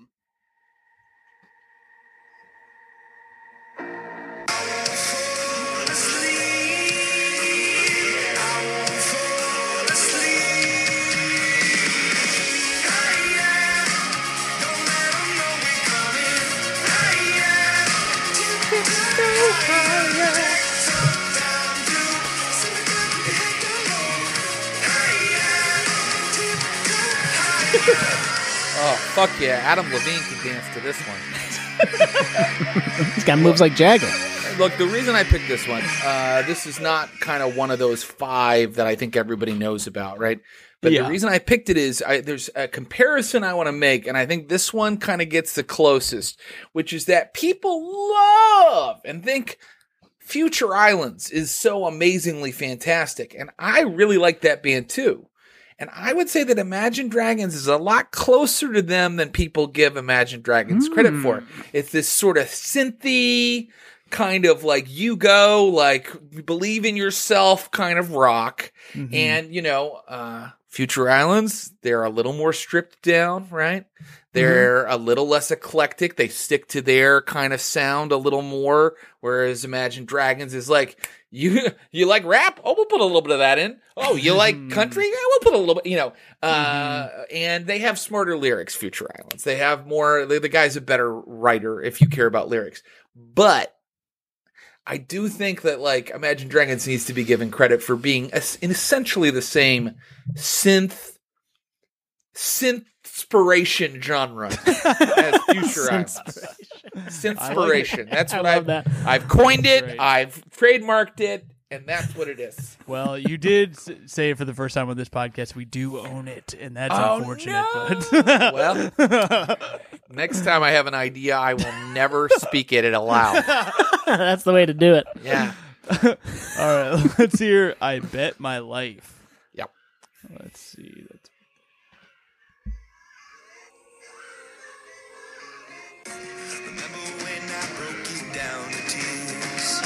Oh, fuck yeah. Adam Levine can dance to this one. He's got moves like Jagger. look, the reason I picked this one, uh, this is not kind of one of those five that I think everybody knows about, right? But Yeah. the reason I picked it is I, there's a comparison I want to make, and I think this one kind of gets the closest, which is that people love and think Future Islands is so amazingly fantastic, and I really like that band too. And I would say that Imagine Dragons is a lot closer to them than people give Imagine Dragons credit for. It's this sort of synthy, kind of like you go, like believe in yourself kind of rock. Mm-hmm. And, you know, uh, Future Islands, they're a little more stripped down, right? They're mm-hmm. a little less eclectic. They stick to their kind of sound a little more, whereas Imagine Dragons is like, you you like rap? Oh, we'll put a little bit of that in. Oh, you like country? Yeah, we'll put a little bit, you know. Uh, mm-hmm. And they have smarter lyrics, Future Islands. They have more, the, the guy's a better writer if you care about lyrics. But I do think that, like, Imagine Dragons needs to be given credit for being a, in essentially the same synth, synth-spiration genre as Future Islands. Synth-spiration. That's what I've, that. I've coined it. Great. I've trademarked it. And that's what it is. Well, you did s- say it for the first time on this podcast. We do own it, and that's Oh, unfortunate. no. But Well, next time I have an idea, I will never speak it aloud. That's the way to do it. Yeah. all right, let's hear "I Bet My Life." Yep. Let's see. That's... Remember when I broke you down to tears?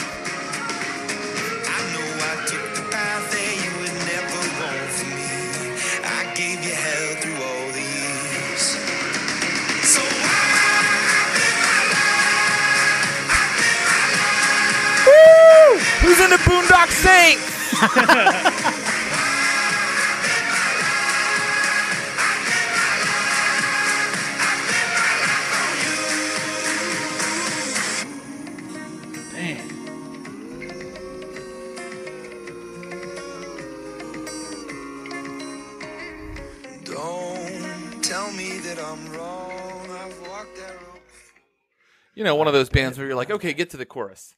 I know I took the path that you would never want for me. I gave you hell through all the years. So I bet my life, Who's in the Boondock Saints? don't tell me that I'm wrong. I've walked that road. You know, one of those bands where you're like, okay, get to the chorus.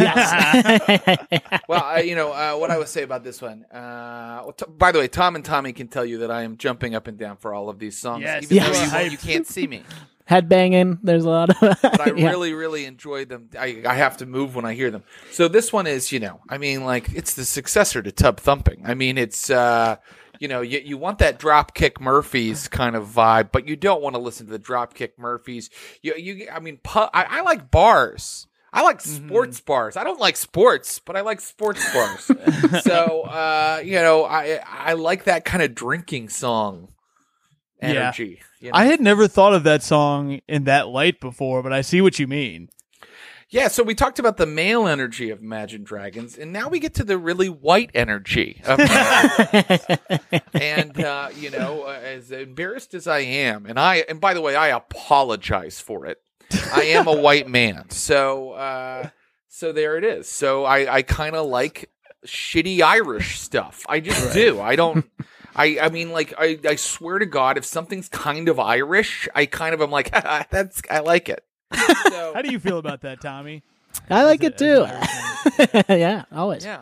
Yes. Well, I, you know, uh, what I would say about this one. Uh, well, t- by the way, Tom and Tommy can tell you that I am jumping up and down for all of these songs, Yes. even Yes. though you, Hype. you can't see me. Headbanging. There's a lot of. But I yeah. really, really enjoyed them. I, I have to move when I hear them. So this one is, you know, I mean, like, it's the successor to Tub Thumping. I mean, it's, uh, you know, you, you want that Dropkick Murphys kind of vibe, but you don't want to listen to the Dropkick Murphys. You, you, I mean, pu- I, I like bars. I like sports mm-hmm. bars. I don't like sports, but I like sports bars. So, uh, you know, I I like that kind of drinking song energy. Yeah. You know? I had never thought of that song in that light before, but I see what you mean. Yeah, so we talked about the male energy of Imagine Dragons, and now we get to the really white energy of Imagine Dragons. And, uh, you know, uh, as embarrassed as I am, and I, and by the way, I apologize for it. I am a white man, so uh, so there it is. So I, I kind of like shitty Irish stuff. I just do. I don't. I, I mean, like, I, I swear to God, if something's kind of Irish, I kind of am like, that's I like it. So, How do you feel about that, Tommy? I like As it a- too. as an Yeah, always. yeah.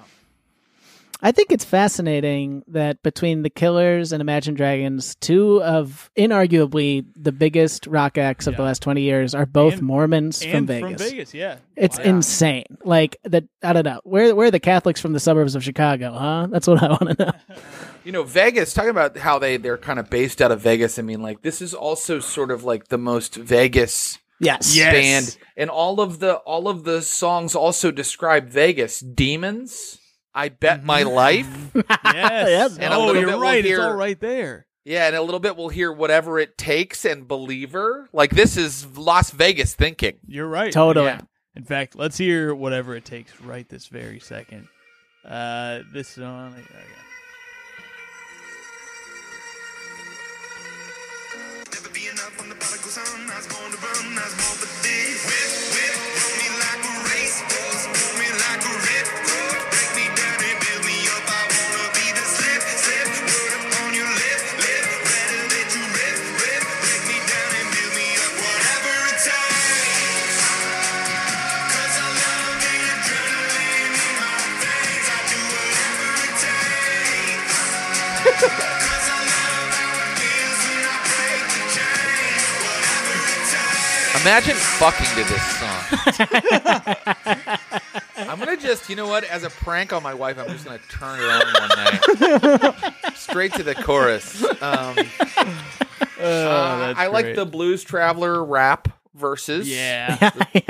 I think it's fascinating that between the Killers and Imagine Dragons, two of inarguably the biggest rock acts of the Yeah. last twenty years are both And- Mormons and from Vegas. From Vegas, yeah. It's Wow. insane. Like that. I don't know. Where where are the Catholics from the suburbs of Chicago? Huh? That's what I want to know. You know, Vegas, talking about how they, they're kind of based out of Vegas. I mean, like, this is also sort of like the most Vegas Yes. Yes. band. And all of the all of the songs also describe Vegas. Demons, I Bet My Life. Yes. Yep. And a oh, little you're bit we'll right. hear- It's all right there. Yeah, and a little bit we'll hear Whatever It Takes and Believer. Like, this is Las Vegas thinking. You're right. Totally. Yeah. In fact, let's hear Whatever It Takes right this very second. Uh, this song. Okay. Never be enough on the prodigal son. I was born to run, I was born for this. Whip, whip, roll me like a racehorse, pull me like a ripcord. Break me down and build me up. I wanna be the slip, slip, word upon your lip, lip. Better let you rip, rip. Break me down and build me up. Whatever it takes. 'Cause I love being Imagine fucking to this song. I'm gonna just, you know what? As a prank on my wife, I'm just gonna turn it on one night, straight to the chorus. Um, Oh, uh, that's I like great. the Blues Traveler rap verses. Yeah.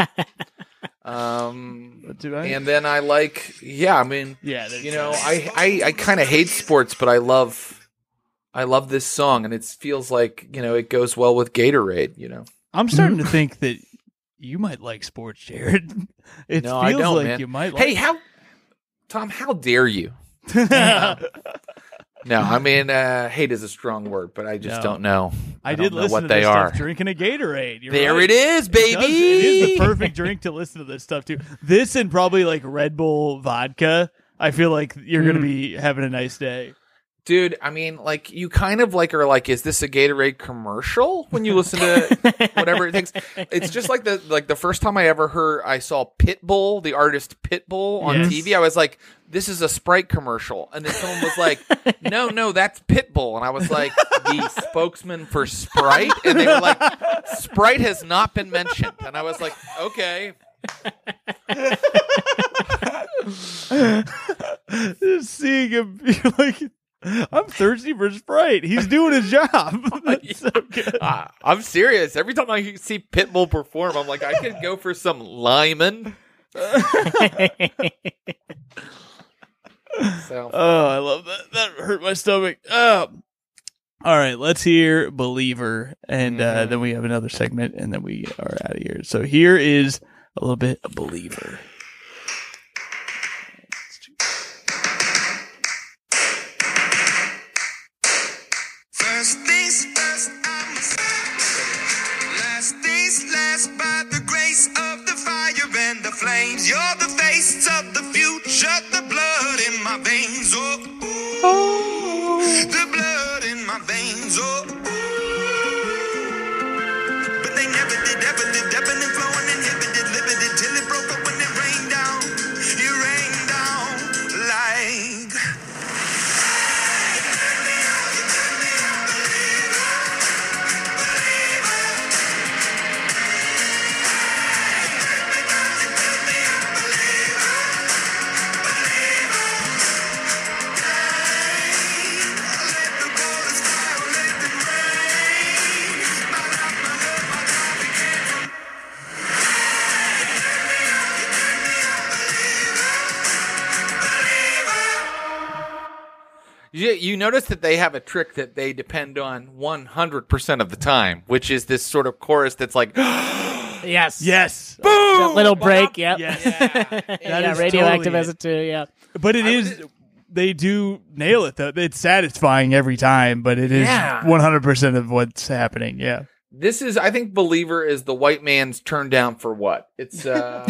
Um, Do I? and then I like, yeah, I mean, Yeah, there's you know, that. I I, I kind of hate sports, but I love, I love this song, and it feels like, you know, it goes well with Gatorade. You know. I'm starting to think that you might like sports, Jared. It No, feels I don't, like man. you might. Hey, Like how, Tom? How dare you? I No, I mean, uh, hate is a strong word, but I just No. don't know. I, did don't know listen what to they this are. stuff drinking a Gatorade. You're There right. it is, baby. It, does- it is the perfect drink to listen to this stuff to. This and probably like Red Bull vodka. I feel like you're going to be having a nice day. Dude, I mean, like, you kind of like are like, is this a Gatorade commercial when you listen to whatever it takes? It's just like the like the first time I ever heard, I saw Pitbull, the artist Pitbull on Yes. T V. I was like, this is a Sprite commercial, and then someone was like, no, no, that's Pitbull, and I was like, the spokesman for Sprite, and they were like, Sprite has not been mentioned, and I was like, okay. Just seeing him be like, I'm thirsty for Sprite. He's doing his job. That's so good. Uh, I'm serious. Every time I see Pitbull perform, I'm like, I could go for some Lyman. So Oh, I love that. That hurt my stomach. Oh. All right, let's hear Believer, and uh, Mhm. then we have another segment, and then we are out of here. So here is a little bit of Believer. First things first, I'm last things last by the grace of the fire and the flames. You're the face of the future, the blood in my veins. Oh, ooh, the blood in my veins. Oh, ooh. But they never did, ever lived, ebbing and flowing, inhibited, limited till it broke up when it rained down. It rained down like. you, you notice that they have a trick that they depend on one hundred percent of the time, which is this sort of chorus that's like, Yes. Yes. That little break. Yep. Yes. yeah, is radioactive totally as it too. Yeah. But it I is. would- They do nail it though. It's satisfying every time, but it is Yeah. one hundred percent of what's happening. Yeah. this is, I think Believer is the white man's turn down for what? It's, uh,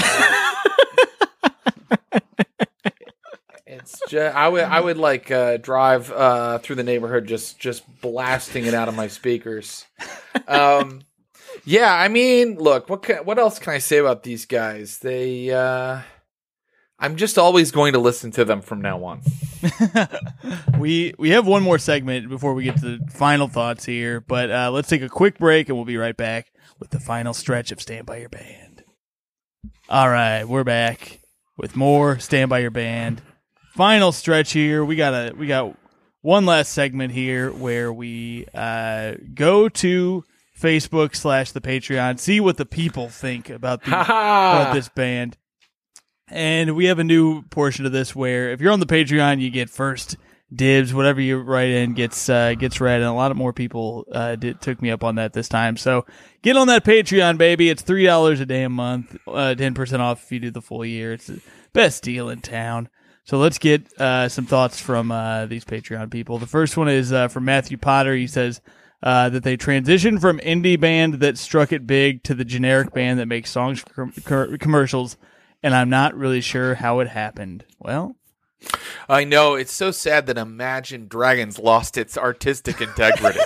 it's just, I would, I would like, uh, drive, uh, through the neighborhood just, just blasting it out of my speakers. Um, yeah, I mean, look, what can, what else can I say about these guys? They, uh, I'm just always going to listen to them from now on. we we have one more segment before we get to the final thoughts here, but uh, let's take a quick break and we'll be right back with the final stretch of Stand By Your Band. All right, we're back with more Stand By Your Band. Final stretch here. We got a we got one last segment here where we uh, go to Facebook slash the Patreon, see what the people think about the about this band. And we have a new portion of this where if you're on the Patreon, you get first dibs. Whatever you write in gets uh, gets read, and a lot of more people uh, did, took me up on that this time. So get on that Patreon, baby. It's three dollars a day a month, uh, ten percent off if you do the full year. It's the best deal in town. So let's get uh, some thoughts from uh, these Patreon people. The first one is uh, from Matthew Potter. He says uh, that they transitioned from indie band that struck it big to the generic band that makes songs for com- commercials. And I'm not really sure how it happened. Well, I know, it's so sad that Imagine Dragons lost its artistic integrity.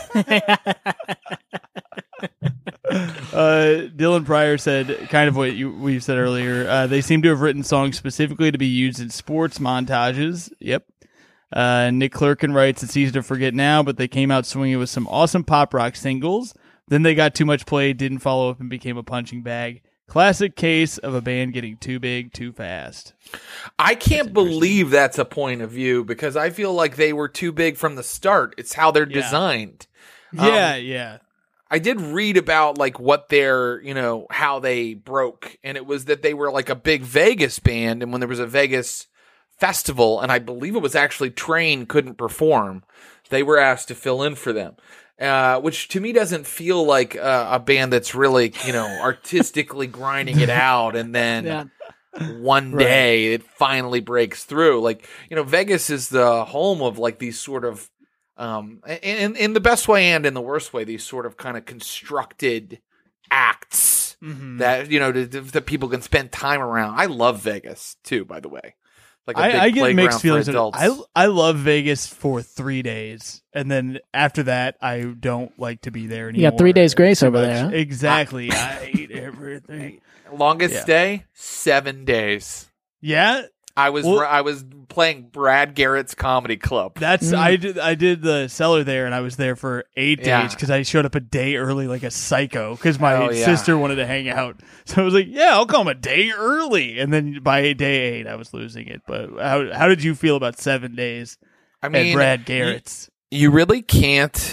uh, Dylan Pryor said kind of what you we said earlier. Uh, they seem to have written songs specifically to be used in sports montages. Yep. Uh, Nick Clerkin writes, it's easy to forget now, but they came out swinging with some awesome pop rock singles. Then they got too much play, didn't follow up, and became a punching bag. Classic case of a band getting too big too fast. I can't believe that's a point of view because I feel like they were too big from the start. It's how they're Yeah. designed. Yeah, Um, yeah. I did read about like what their, you know, how they broke, and it was that they were like a big Vegas band, and when there was a Vegas festival, and I believe it was actually Train couldn't perform, they were asked to fill in for them. Uh, which to me doesn't feel like uh, a band that's really, you know, artistically grinding it out, and then Yeah. one Right. day it finally breaks through. Like, you know, Vegas is the home of like these sort of, um, in in the best way and in the worst way, these sort of kind of constructed acts Mhm. that you know that, that people can spend time around. I love Vegas too, by the way. Like a big I, I get playground mixed for feelings. adults. I I love Vegas for three days, and then after that, I don't like to be there anymore. You got three days grace too over much. there, huh? Exactly. I hate everything. Longest Yeah. stay seven days. Yeah, I was Well- I was playing Brad Garrett's Comedy Club. that's Mm. I did. I did the cellar there, and I was there for eight Yeah. days because I showed up a day early, like a psycho, because my Hell yeah. sister wanted to hang out. So I was like, "Yeah, I'll come a day early." And then by day eight, I was losing it. But how how did you feel about seven days I at mean, Brad Garrett's? you really can't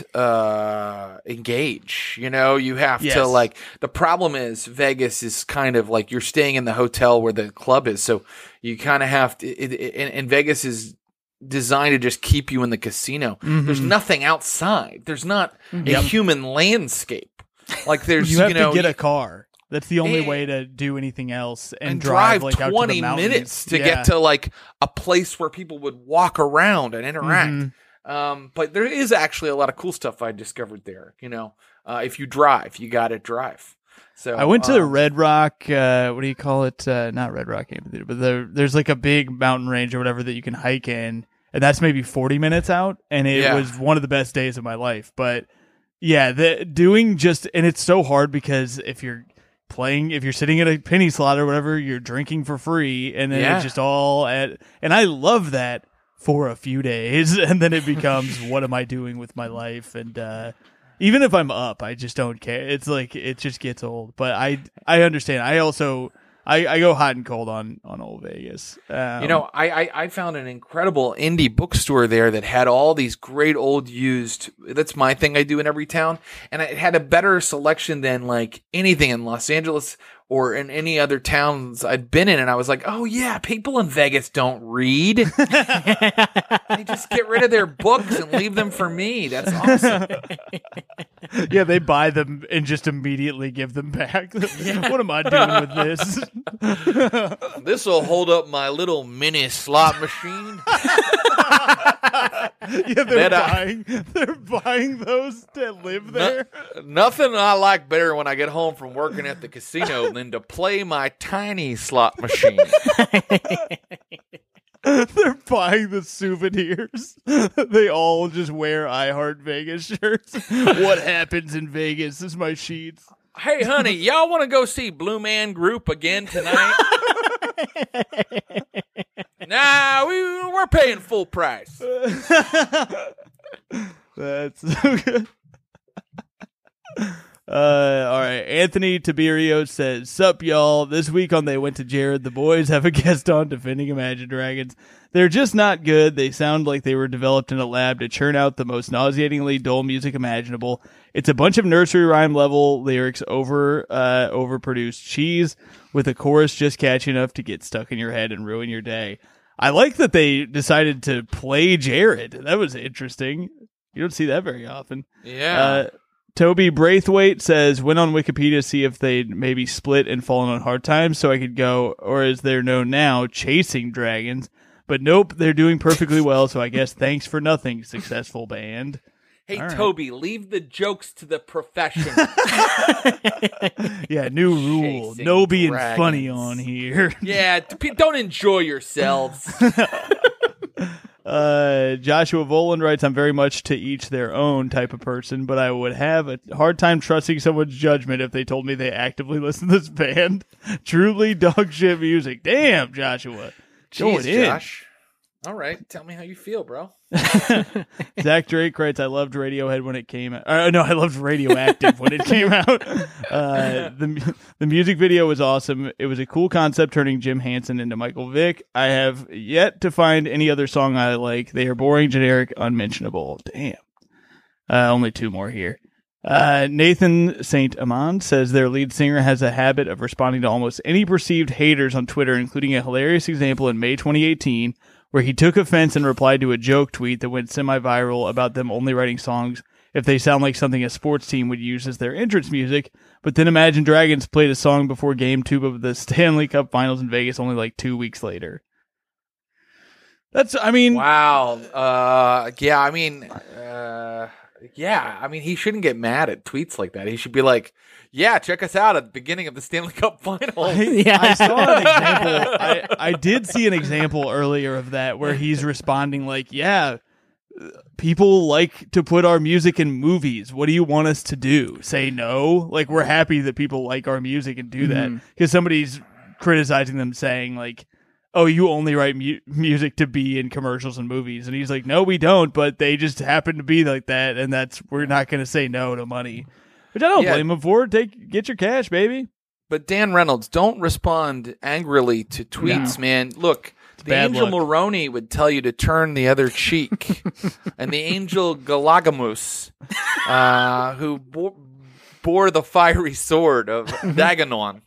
uh engage, you know. You have Yes. to like, the problem is Vegas is kind of like you're staying in the hotel where the club is, so you kind of have to it, it, and, and Vegas is designed to just keep you in the casino. There's Mhm. nothing outside. There's not Yep. a human landscape. Like there's You have know to get you- a car. That's the only And- way to do anything else and, and drive, drive, like out to twenty the mountains. minutes to Yeah. get to like a place where people would walk around and interact. Mhm. Um, but there is actually a lot of cool stuff I discovered there. You know, uh, if you drive, you got to drive. So I went to um, Red Rock. Uh, what do you call it? Uh, not Red Rock Amphitheater, but there, there's like a big mountain range or whatever that you can hike in, and that's maybe forty minutes out. And it Yeah. was one of the best days of my life. But yeah, the doing just and it's so hard because if you're playing, if you're sitting at a penny slot or whatever, you're drinking for free, and then Yeah. it's just all at. And I love that for a few days, and then it becomes what am I doing with my life? And uh, even if I'm up, I just don't care. It's like it just gets old. But I I understand. I also I, I go hot and cold on on old Vegas. Um, You know, I, I I found an incredible indie bookstore there that had all these great old used. That's my thing I do in every town, and it had a better selection than like anything in Los Angeles or in any other towns I'd been in. And I was like, oh yeah, people in Vegas don't read. They just get rid of their books and leave them for me. That's awesome. yeah, they buy them and just immediately give them back. What am I doing with this? This will hold up my little mini slot machine. yeah, they're That I- buying they're buying those to live there. Nothing I like better when I get home from working at the casino than to play my tiny slot machine. They're buying the souvenirs. They all just wear I Heart Vegas shirts. What happens in Vegas is my sheets. Hey, honey, y'all want to go see Blue Man Group again tonight? Nah, we, we're paying full price. That's so good. Uh, all right. Anthony Tiberio says, "Sup, y'all? This week on They Went to Jared, the boys have a guest on defending Imagine Dragons. They're just not good. They sound like they were developed in a lab to churn out the most nauseatingly dull music imaginable. It's a bunch of nursery rhyme level lyrics over, uh, overproduced cheese with a chorus just catchy enough to get stuck in your head and ruin your day. I like that they decided to play Jared. That was interesting. You don't see that very often." Yeah. Uh, Toby Braithwaite says, went on Wikipedia to see if they'd maybe split and fallen on hard times so I could go, or as they're known now, Chasing Dragons. But nope, they're doing perfectly well, so I guess thanks for nothing, successful band. hey, all right. Toby, leave the jokes to the profession. Yeah, new rule. Chasing No being Dragons. funny on here. Yeah, d- don't enjoy yourselves. Uh, Joshua Voland writes, I'm very much to each their own type of person, but I would have a hard time trusting someone's judgment if they told me they actively listen to this band. Truly dog shit music. Damn, Joshua. Going Jeez, in. Josh. All right, tell me how you feel, bro. Zach Drake writes, I loved Radiohead when it came out. Uh, no, I loved Radioactive when it came out. Uh, the the music video was awesome. It was a cool concept turning Jim Hansen into Michael Vick. I have yet to find any other song I like. They are boring, generic, unmentionable. Damn. Uh, only two more here. Uh, Nathan Saint Amand says their lead singer has a habit of responding to almost any perceived haters on Twitter, including a hilarious example in May twenty eighteen, where he took offense and replied to a joke tweet that went semi-viral about them only writing songs if they sound like something a sports team would use as their entrance music. But then Imagine Dragons played a song before Game two of the Stanley Cup Finals in Vegas only like two weeks later. That's, I mean... Wow. Uh, yeah, I mean... Uh, yeah, I mean, he shouldn't get mad at tweets like that. He should be like, yeah, check us out at the beginning of the Stanley Cup Finals. I, Yeah. I saw an example. I, I did see an example earlier of that where he's responding like, yeah, people like to put our music in movies. What do you want us to do? Say no? Like, we're happy that people like our music and do that. Because somebody's criticizing them saying like, oh, you only write mu- music to be in commercials and movies. And he's like, no, we don't, but they just happen to be like that. And that's, we're not going to say no to money. Which I don't Yeah. blame him for. Take, get your cash, baby. But Dan Reynolds, don't respond angrily to tweets, man. Look, the bad Angel luck. Maroney would tell you to turn the other cheek. And the Angel Galagamus, uh, who bore, bore the fiery sword of Daganon,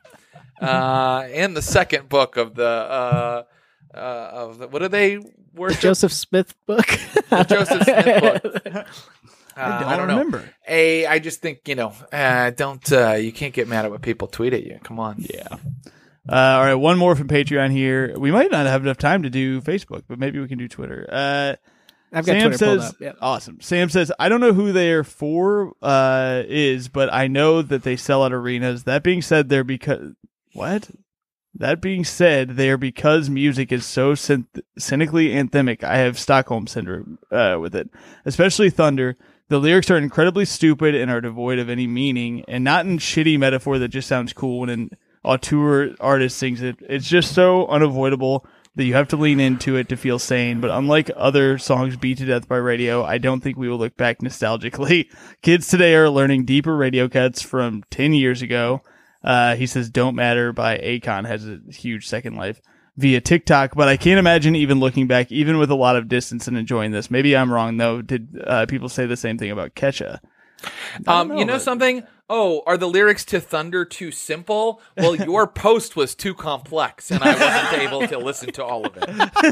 uh, and the second book of the, uh, uh, of the, what do they worship? Joseph Smith book. The Joseph Smith book. Uh, I don't, I don't know. remember. A, I just think, you know, uh, don't, uh, you can't get mad at what people tweet at you. Come on. Yeah. Uh, all right, one more from Patreon here. We might not have enough time to do Facebook, but maybe we can do Twitter. Uh, I've got Sam Twitter pulled says, up. Yeah. awesome. Sam says, I don't know who they're for uh, is, but I know that they sell out arenas. That being said, they're because what? That being said, they are because music is so synth- cynically anthemic. I have Stockholm syndrome uh, with it, especially Thunder. The lyrics are incredibly stupid and are devoid of any meaning, and not in shitty metaphor that just sounds cool when an auteur artist sings it. It's just so unavoidable that you have to lean into it to feel sane. But unlike other songs beat to death by radio, I don't think we will look back nostalgically. Kids today are learning deeper radio cuts from ten years ago. Uh, he says Don't Matter by Akon has a huge second life via TikTok, but I can't imagine even looking back, even with a lot of distance, and enjoying this. Maybe I'm wrong, though. Did uh, people say the same thing about Kesha? Um, know, you know but- something? Oh, are the lyrics to Thunder too simple? Well, your post was too complex, and I wasn't able to listen to all of it.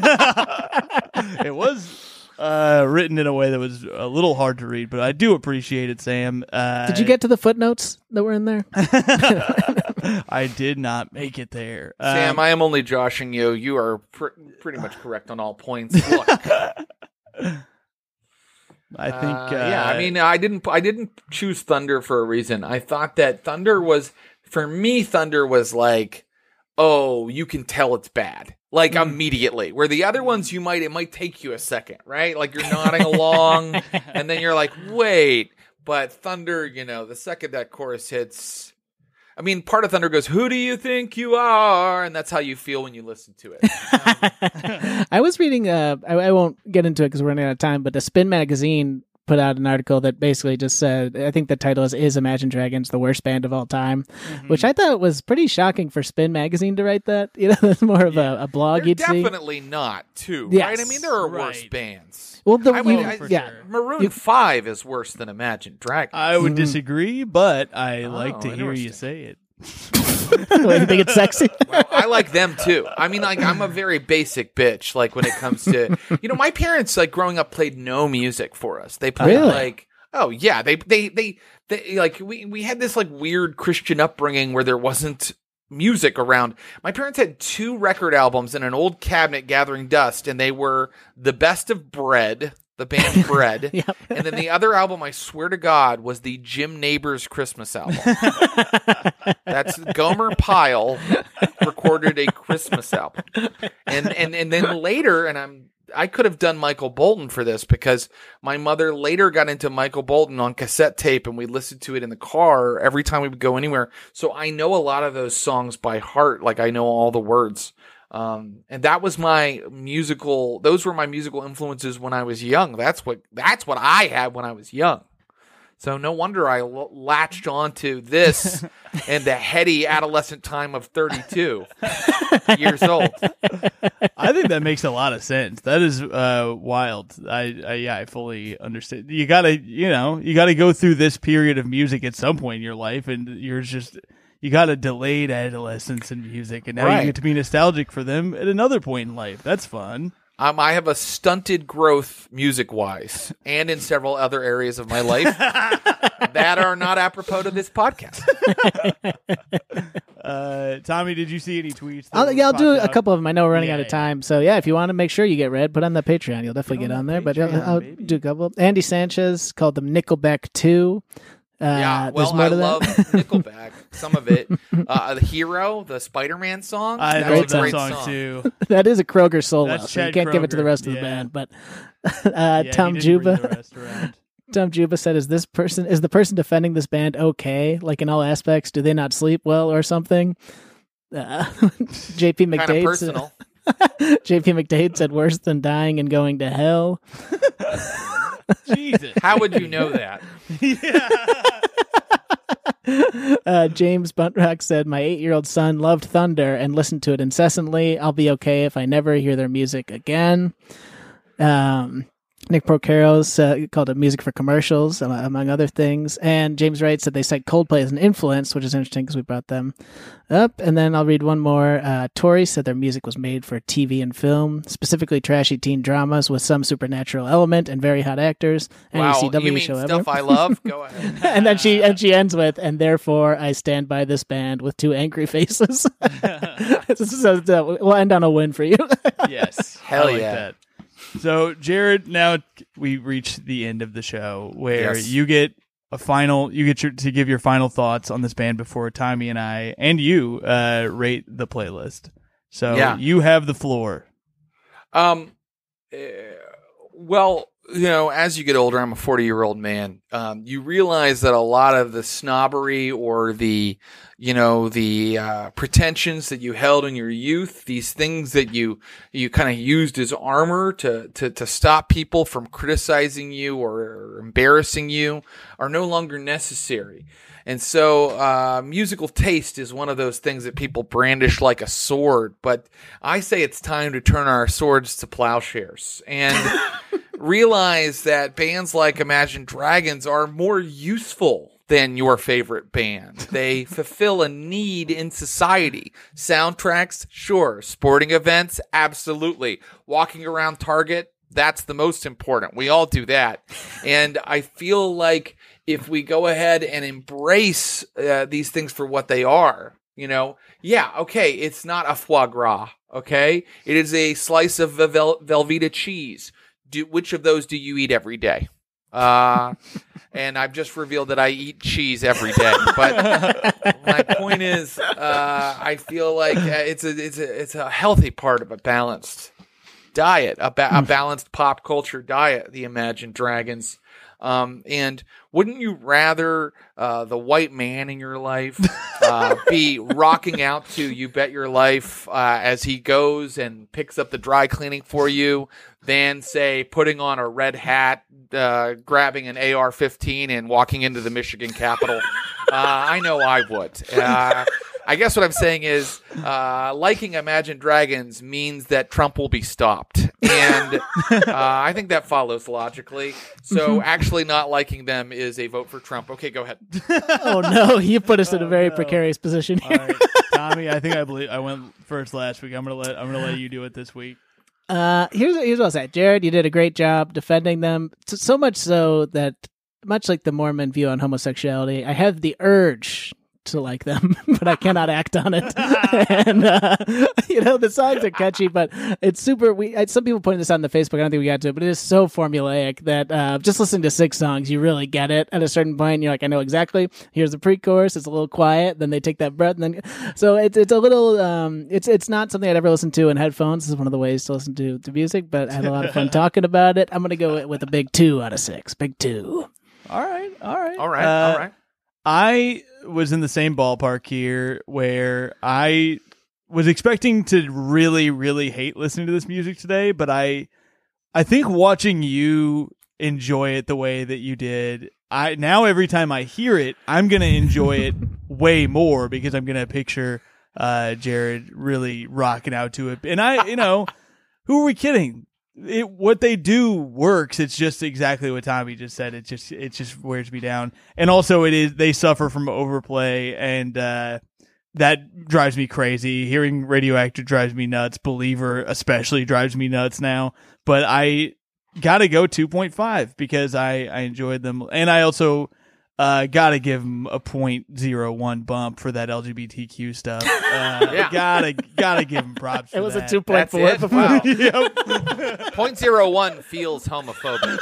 It was uh, written in a way that was a little hard to read, but I do appreciate it, Sam. Uh, Did you get to the footnotes that were in there? I did not make it there. Sam, Um, I am only joshing you. You are pr- pretty much correct on all points. Look, I think, uh, uh, yeah. I mean, I didn't. I didn't choose Thunder for a reason. I thought that Thunder was, for me, Thunder was like, oh, you can tell it's bad, like immediately. Where the other ones, you might it might take you a second, right? Like you're nodding along, and then you're like, wait. But Thunder, you know, the second that chorus hits. I mean, part of Thunder goes, who do you think you are? And that's how you feel when you listen to it. I was reading, uh, I, I won't get into it because we're running out of time, but the Spin magazine put out an article that basically just said, I think the title is, Is Imagine Dragons the Worst Band of All Time? Mm-hmm. Which I thought was pretty shocking for Spin magazine to write that. You know, that's more of a, a blog They're you'd see. definitely not, too, Yes. right? I mean, there are worse Right. bands. Well, the, I would- you- I- for yeah. sure. Maroon You- five is worse than Imagine Dragons. I would Mm. disagree, but I like to hear you interesting. say it. What, you think it's sexy? Well, I like them too. I mean, like, I'm a very basic bitch. Like when it comes to, you know, my parents, like growing up, played no music for us. They played Really? like, oh yeah, they, they, they, they, like we, we had this like weird Christian upbringing where there wasn't music around. My parents had two record albums in an old cabinet gathering dust, and they were The Best of Bread, the band Bread, Yep. and then the other album, I swear to God, was the Jim Neighbors Christmas album. That's Gomer Pyle recorded a Christmas album, and and and then later, and I'm I could have done Michael Bolton for this because my mother later got into Michael Bolton on cassette tape, and we listened to it in the car every time we would go anywhere. So I know a lot of those songs by heart, like I know all the words. Um, and that was my musical, those were my musical influences when I was young. That's what, that's what I had when I was young. So no wonder I l- latched onto this in the heady adolescent time of thirty-two years old. I think that makes a lot of sense. That is uh, wild. I, I yeah, I fully understand. You gotta, you know, you gotta go through this period of music at some point in your life, and you're just you got a delayed adolescence in music, and now Right. you get to be nostalgic for them at another point in life. That's fun. Um, I have a stunted growth music-wise and in several other areas of my life that are not apropos to this podcast. Uh, Tommy, did you see any tweets? that I'll, yeah, I'll do popped a out? couple of them. I know we're running Yeah, out of yeah. time. So, yeah, if you want to make sure you get read, put on the Patreon. You'll definitely Put get on on the there. But I'll, Patreon, I'll baby. do a couple. Andy Sanchez called them Nickelback two. Uh, Yeah, there's well, more I to that. love Nickelback, some of it. Uh, the Hero, the Spider-Man song. I that's love a that great song, too. That is a Kroger solo, That's so you Chad can't give it to the Kroger, rest of the yeah. band. But uh, Yeah, Tom he didn't bring the Juba, rest around. Tom Juba said, "Is this person is the person defending this band okay? Like in all aspects, do they not sleep well or something?" Uh, J P kind of McDade, personal. said, J P McDade said, "Worse than dying and going to hell." Jesus. How would you know that? Uh, James Buntrock said, "My eight-year-old son loved Thunder and listened to it incessantly. I'll be okay if I never hear their music again." Um, Nick Procaros uh, called it music for commercials, am- among other things. And James Wright said they cite Coldplay as an influence, which is interesting because we brought them up. And then I'll read one more. Uh, Tori said their music was made for T V and film, specifically trashy teen dramas with some supernatural element and very hot actors. Any Wow, C W you mean show stuff ever. I love? Go ahead. And then she and she ends with, "And therefore I stand by this band with two angry faces." so, so we'll end on a win for you. Yes. Hell I like yeah. that. So, Jared, now we reach the end of the show where Yes. you get a final, you get your, to give your final thoughts on this band before Tommy and I and you uh, rate the playlist. So, Yeah. you have the floor. Um, uh, well, you know, as you get older, I'm a forty year old man. Um, you realize that a lot of the snobbery or the, you know, the uh, pretensions that you held in your youth, these things that you you kind of used as armor to to to stop people from criticizing you or embarrassing you, are no longer necessary. And so, uh, musical taste is one of those things that people brandish like a sword. But I say it's time to turn our swords to plowshares and realize that bands like Imagine Dragons are more useful than your favorite band. They fulfill a need in society. Soundtracks, sure. Sporting events, absolutely. Walking around Target, that's the most important. We all do that. And I feel like if we go ahead and embrace uh, these things for what they are, you know, yeah, okay, it's not a foie gras, okay? It is a slice of Vel- Velveeta cheese. Do, which of those do you eat every day? Uh, and I've just revealed that I eat cheese every day. But my point is, uh, I feel like uh, it's a it's a it's a healthy part of a balanced diet, a, ba- a balanced pop culture diet. The Imagine Dragons. Um, and wouldn't you rather uh, the white man in your life uh, be rocking out to "You Bet Your Life" uh, as he goes and picks up the dry cleaning for you than, say, putting on a red hat, uh, grabbing an A R fifteen and walking into the Michigan Capitol? uh, I know I would. Uh, I guess what I'm saying is uh, liking Imagine Dragons means that Trump will be stopped. And uh, I think that follows logically. So actually not liking them is a vote for Trump. Okay, go ahead. Oh no, you put us in a very no. precarious position All here. right. Tommy, I think I believe I went first last week. I'm gonna let I'm gonna let you do it this week. Uh, here's here's what I'll say, Jared. You did a great job defending them. So, so much so that, much like the Mormon view on homosexuality, I have the urge to like them, but I cannot act on it. And uh, you know, the songs are catchy, but it's super. We I, some people pointed this out on the Facebook. I don't think we got to it, but it is so formulaic that uh, just listening to six songs, you really get it. At a certain point, you're like, I know exactly. Here's the pre-chorus. It's a little quiet. Then they take that breath, and then so it's it's a little. Um, it's it's not something I'd ever listen to in headphones. This is one of the ways to listen to to music, but I had a lot of fun talking about it. I'm gonna go with a big two out of six. Big two. All right, all right, All right, Uh, all right. I was in the same ballpark here where I was expecting to really, really hate listening to this music today, but I, I think watching you enjoy it the way that you did, I now every time I hear it, I'm gonna enjoy it way more because I'm gonna picture uh, Jared really rocking out to it. And I, you know, who are we kidding? It, what they do works. It's just exactly what Tommy just said. It just it just wears me down. And also, it is they suffer from overplay, and uh, that drives me crazy. Hearing Radioactive drives me nuts. Believer especially drives me nuts now. But I gotta go two point five because I I enjoyed them, and I also. Uh, gotta give him a point zero one bump for that L G B T Q stuff. Uh, Yeah. gotta gotta give him props. For It was that. a two point four That's it? before. Wow. Yep. Point zero one feels homophobic.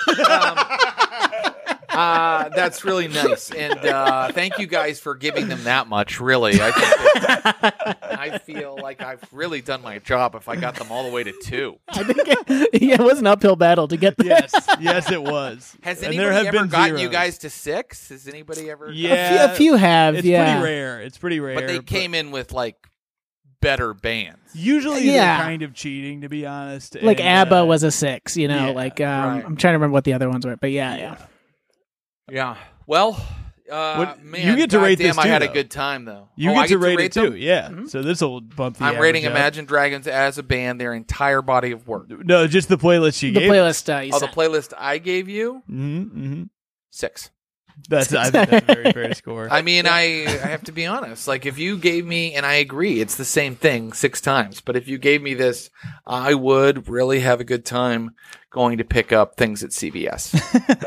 Um, uh, that's really nice, and uh, thank you guys for giving them that much. Really, I think that, I feel like I've really done my job if I got them all the way to two. I think it, yeah, it was an uphill battle to get there. Yes, yes, it was. Has And anybody there have ever been gotten you zeros. guys to six? Has anybody ever? Yeah, a, few, a few have, It's yeah. pretty rare. It's pretty rare. but they came in with like better bands. Usually, Yeah. they're kind of cheating, to be honest. Like and, ABBA uh, was a six, you know. yeah, like um, right. I'm trying to remember what the other ones were, but yeah, yeah. Yeah. Well, uh, What- man, you get to rate goddamn, this I too, had a though. good time though. You Oh, get I to rate, it them? too. Yeah. Mm-hmm. So this will bump the I'm rating average up. Imagine Dragons as a band, their entire body of work. No, just the playlist you The gave. playlist. Uh, you Oh, the sent. playlist I gave you Mm-hmm, mm-hmm. six. That's I think that's a very fair score. I mean, I I have to be honest. Like, if you gave me, and I agree, it's the same thing six times. But if you gave me this, I would really have a good time going to pick up things at C V S.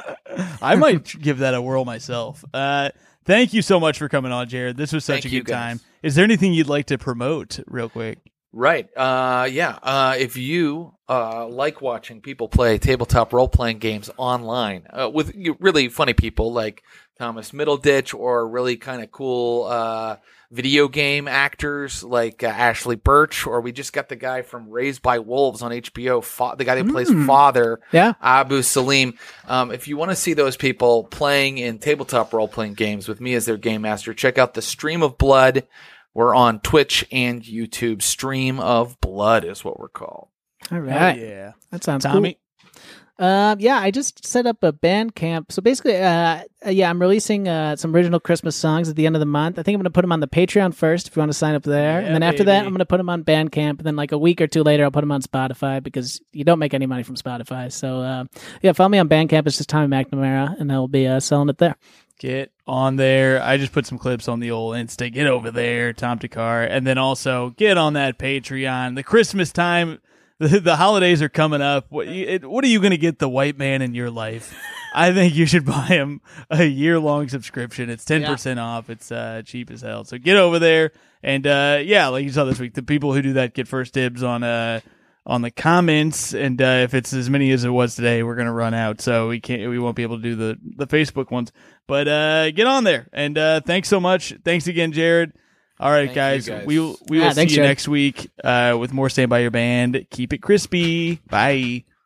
I might give that a whirl myself. Uh, thank you so much for coming on, Jared. This was such Thank a you, good guys. time. Is there anything you'd like to promote real quick? Right. Uh, yeah. Uh, if you uh, like watching people play tabletop role playing games online uh, with really funny people like Thomas Middleditch, or really kind of cool uh, video game actors like uh, Ashley Birch, or we just got the guy from Raised by Wolves on H B O, fa- the guy who plays Father, Yeah. Abu Salim. Um, if you want to see those people playing in tabletop role playing games with me as their game master, check out the Stream of Blood. We're on Twitch and YouTube. Stream of Blood is what we're called. All Hell right. yeah. That sounds Tommy? cool. Um, yeah, I just set up a band camp. So basically, uh, uh, yeah, I'm releasing uh, some original Christmas songs at the end of the month. I think I'm going to put them on the Patreon first if you want to sign up there. Yeah, and then after that, baby. I'm going to put them on Bandcamp. And then like a week or two later, I'll put them on Spotify because you don't make any money from Spotify. So uh, yeah, follow me on Bandcamp. It's just Tommy McNamara, and I'll be uh, selling it there. Get on there. I just put some clips on the old Insta. Get over there, Tom Takar. And then also get on that Patreon. The Christmas time, the, the holidays are coming up. What, you, it, what are you going to get the white man in your life? I think you should buy him a year-long subscription. It's ten percent off. It's uh, cheap as hell. So get over there. And uh, yeah, like you saw this week, the people who do that get first dibs on uh, on the comments. And uh, if it's as many as it was today, we're going to run out. So we can't, we won't be able to do the, the Facebook ones. But uh, get on there. And uh, thanks so much. Thanks again, Jared. All right, Thank you, guys. guys. We will, we Yeah, will see thanks, you Jared. next week uh, with more Stand By Your Band. Keep it crispy. Bye.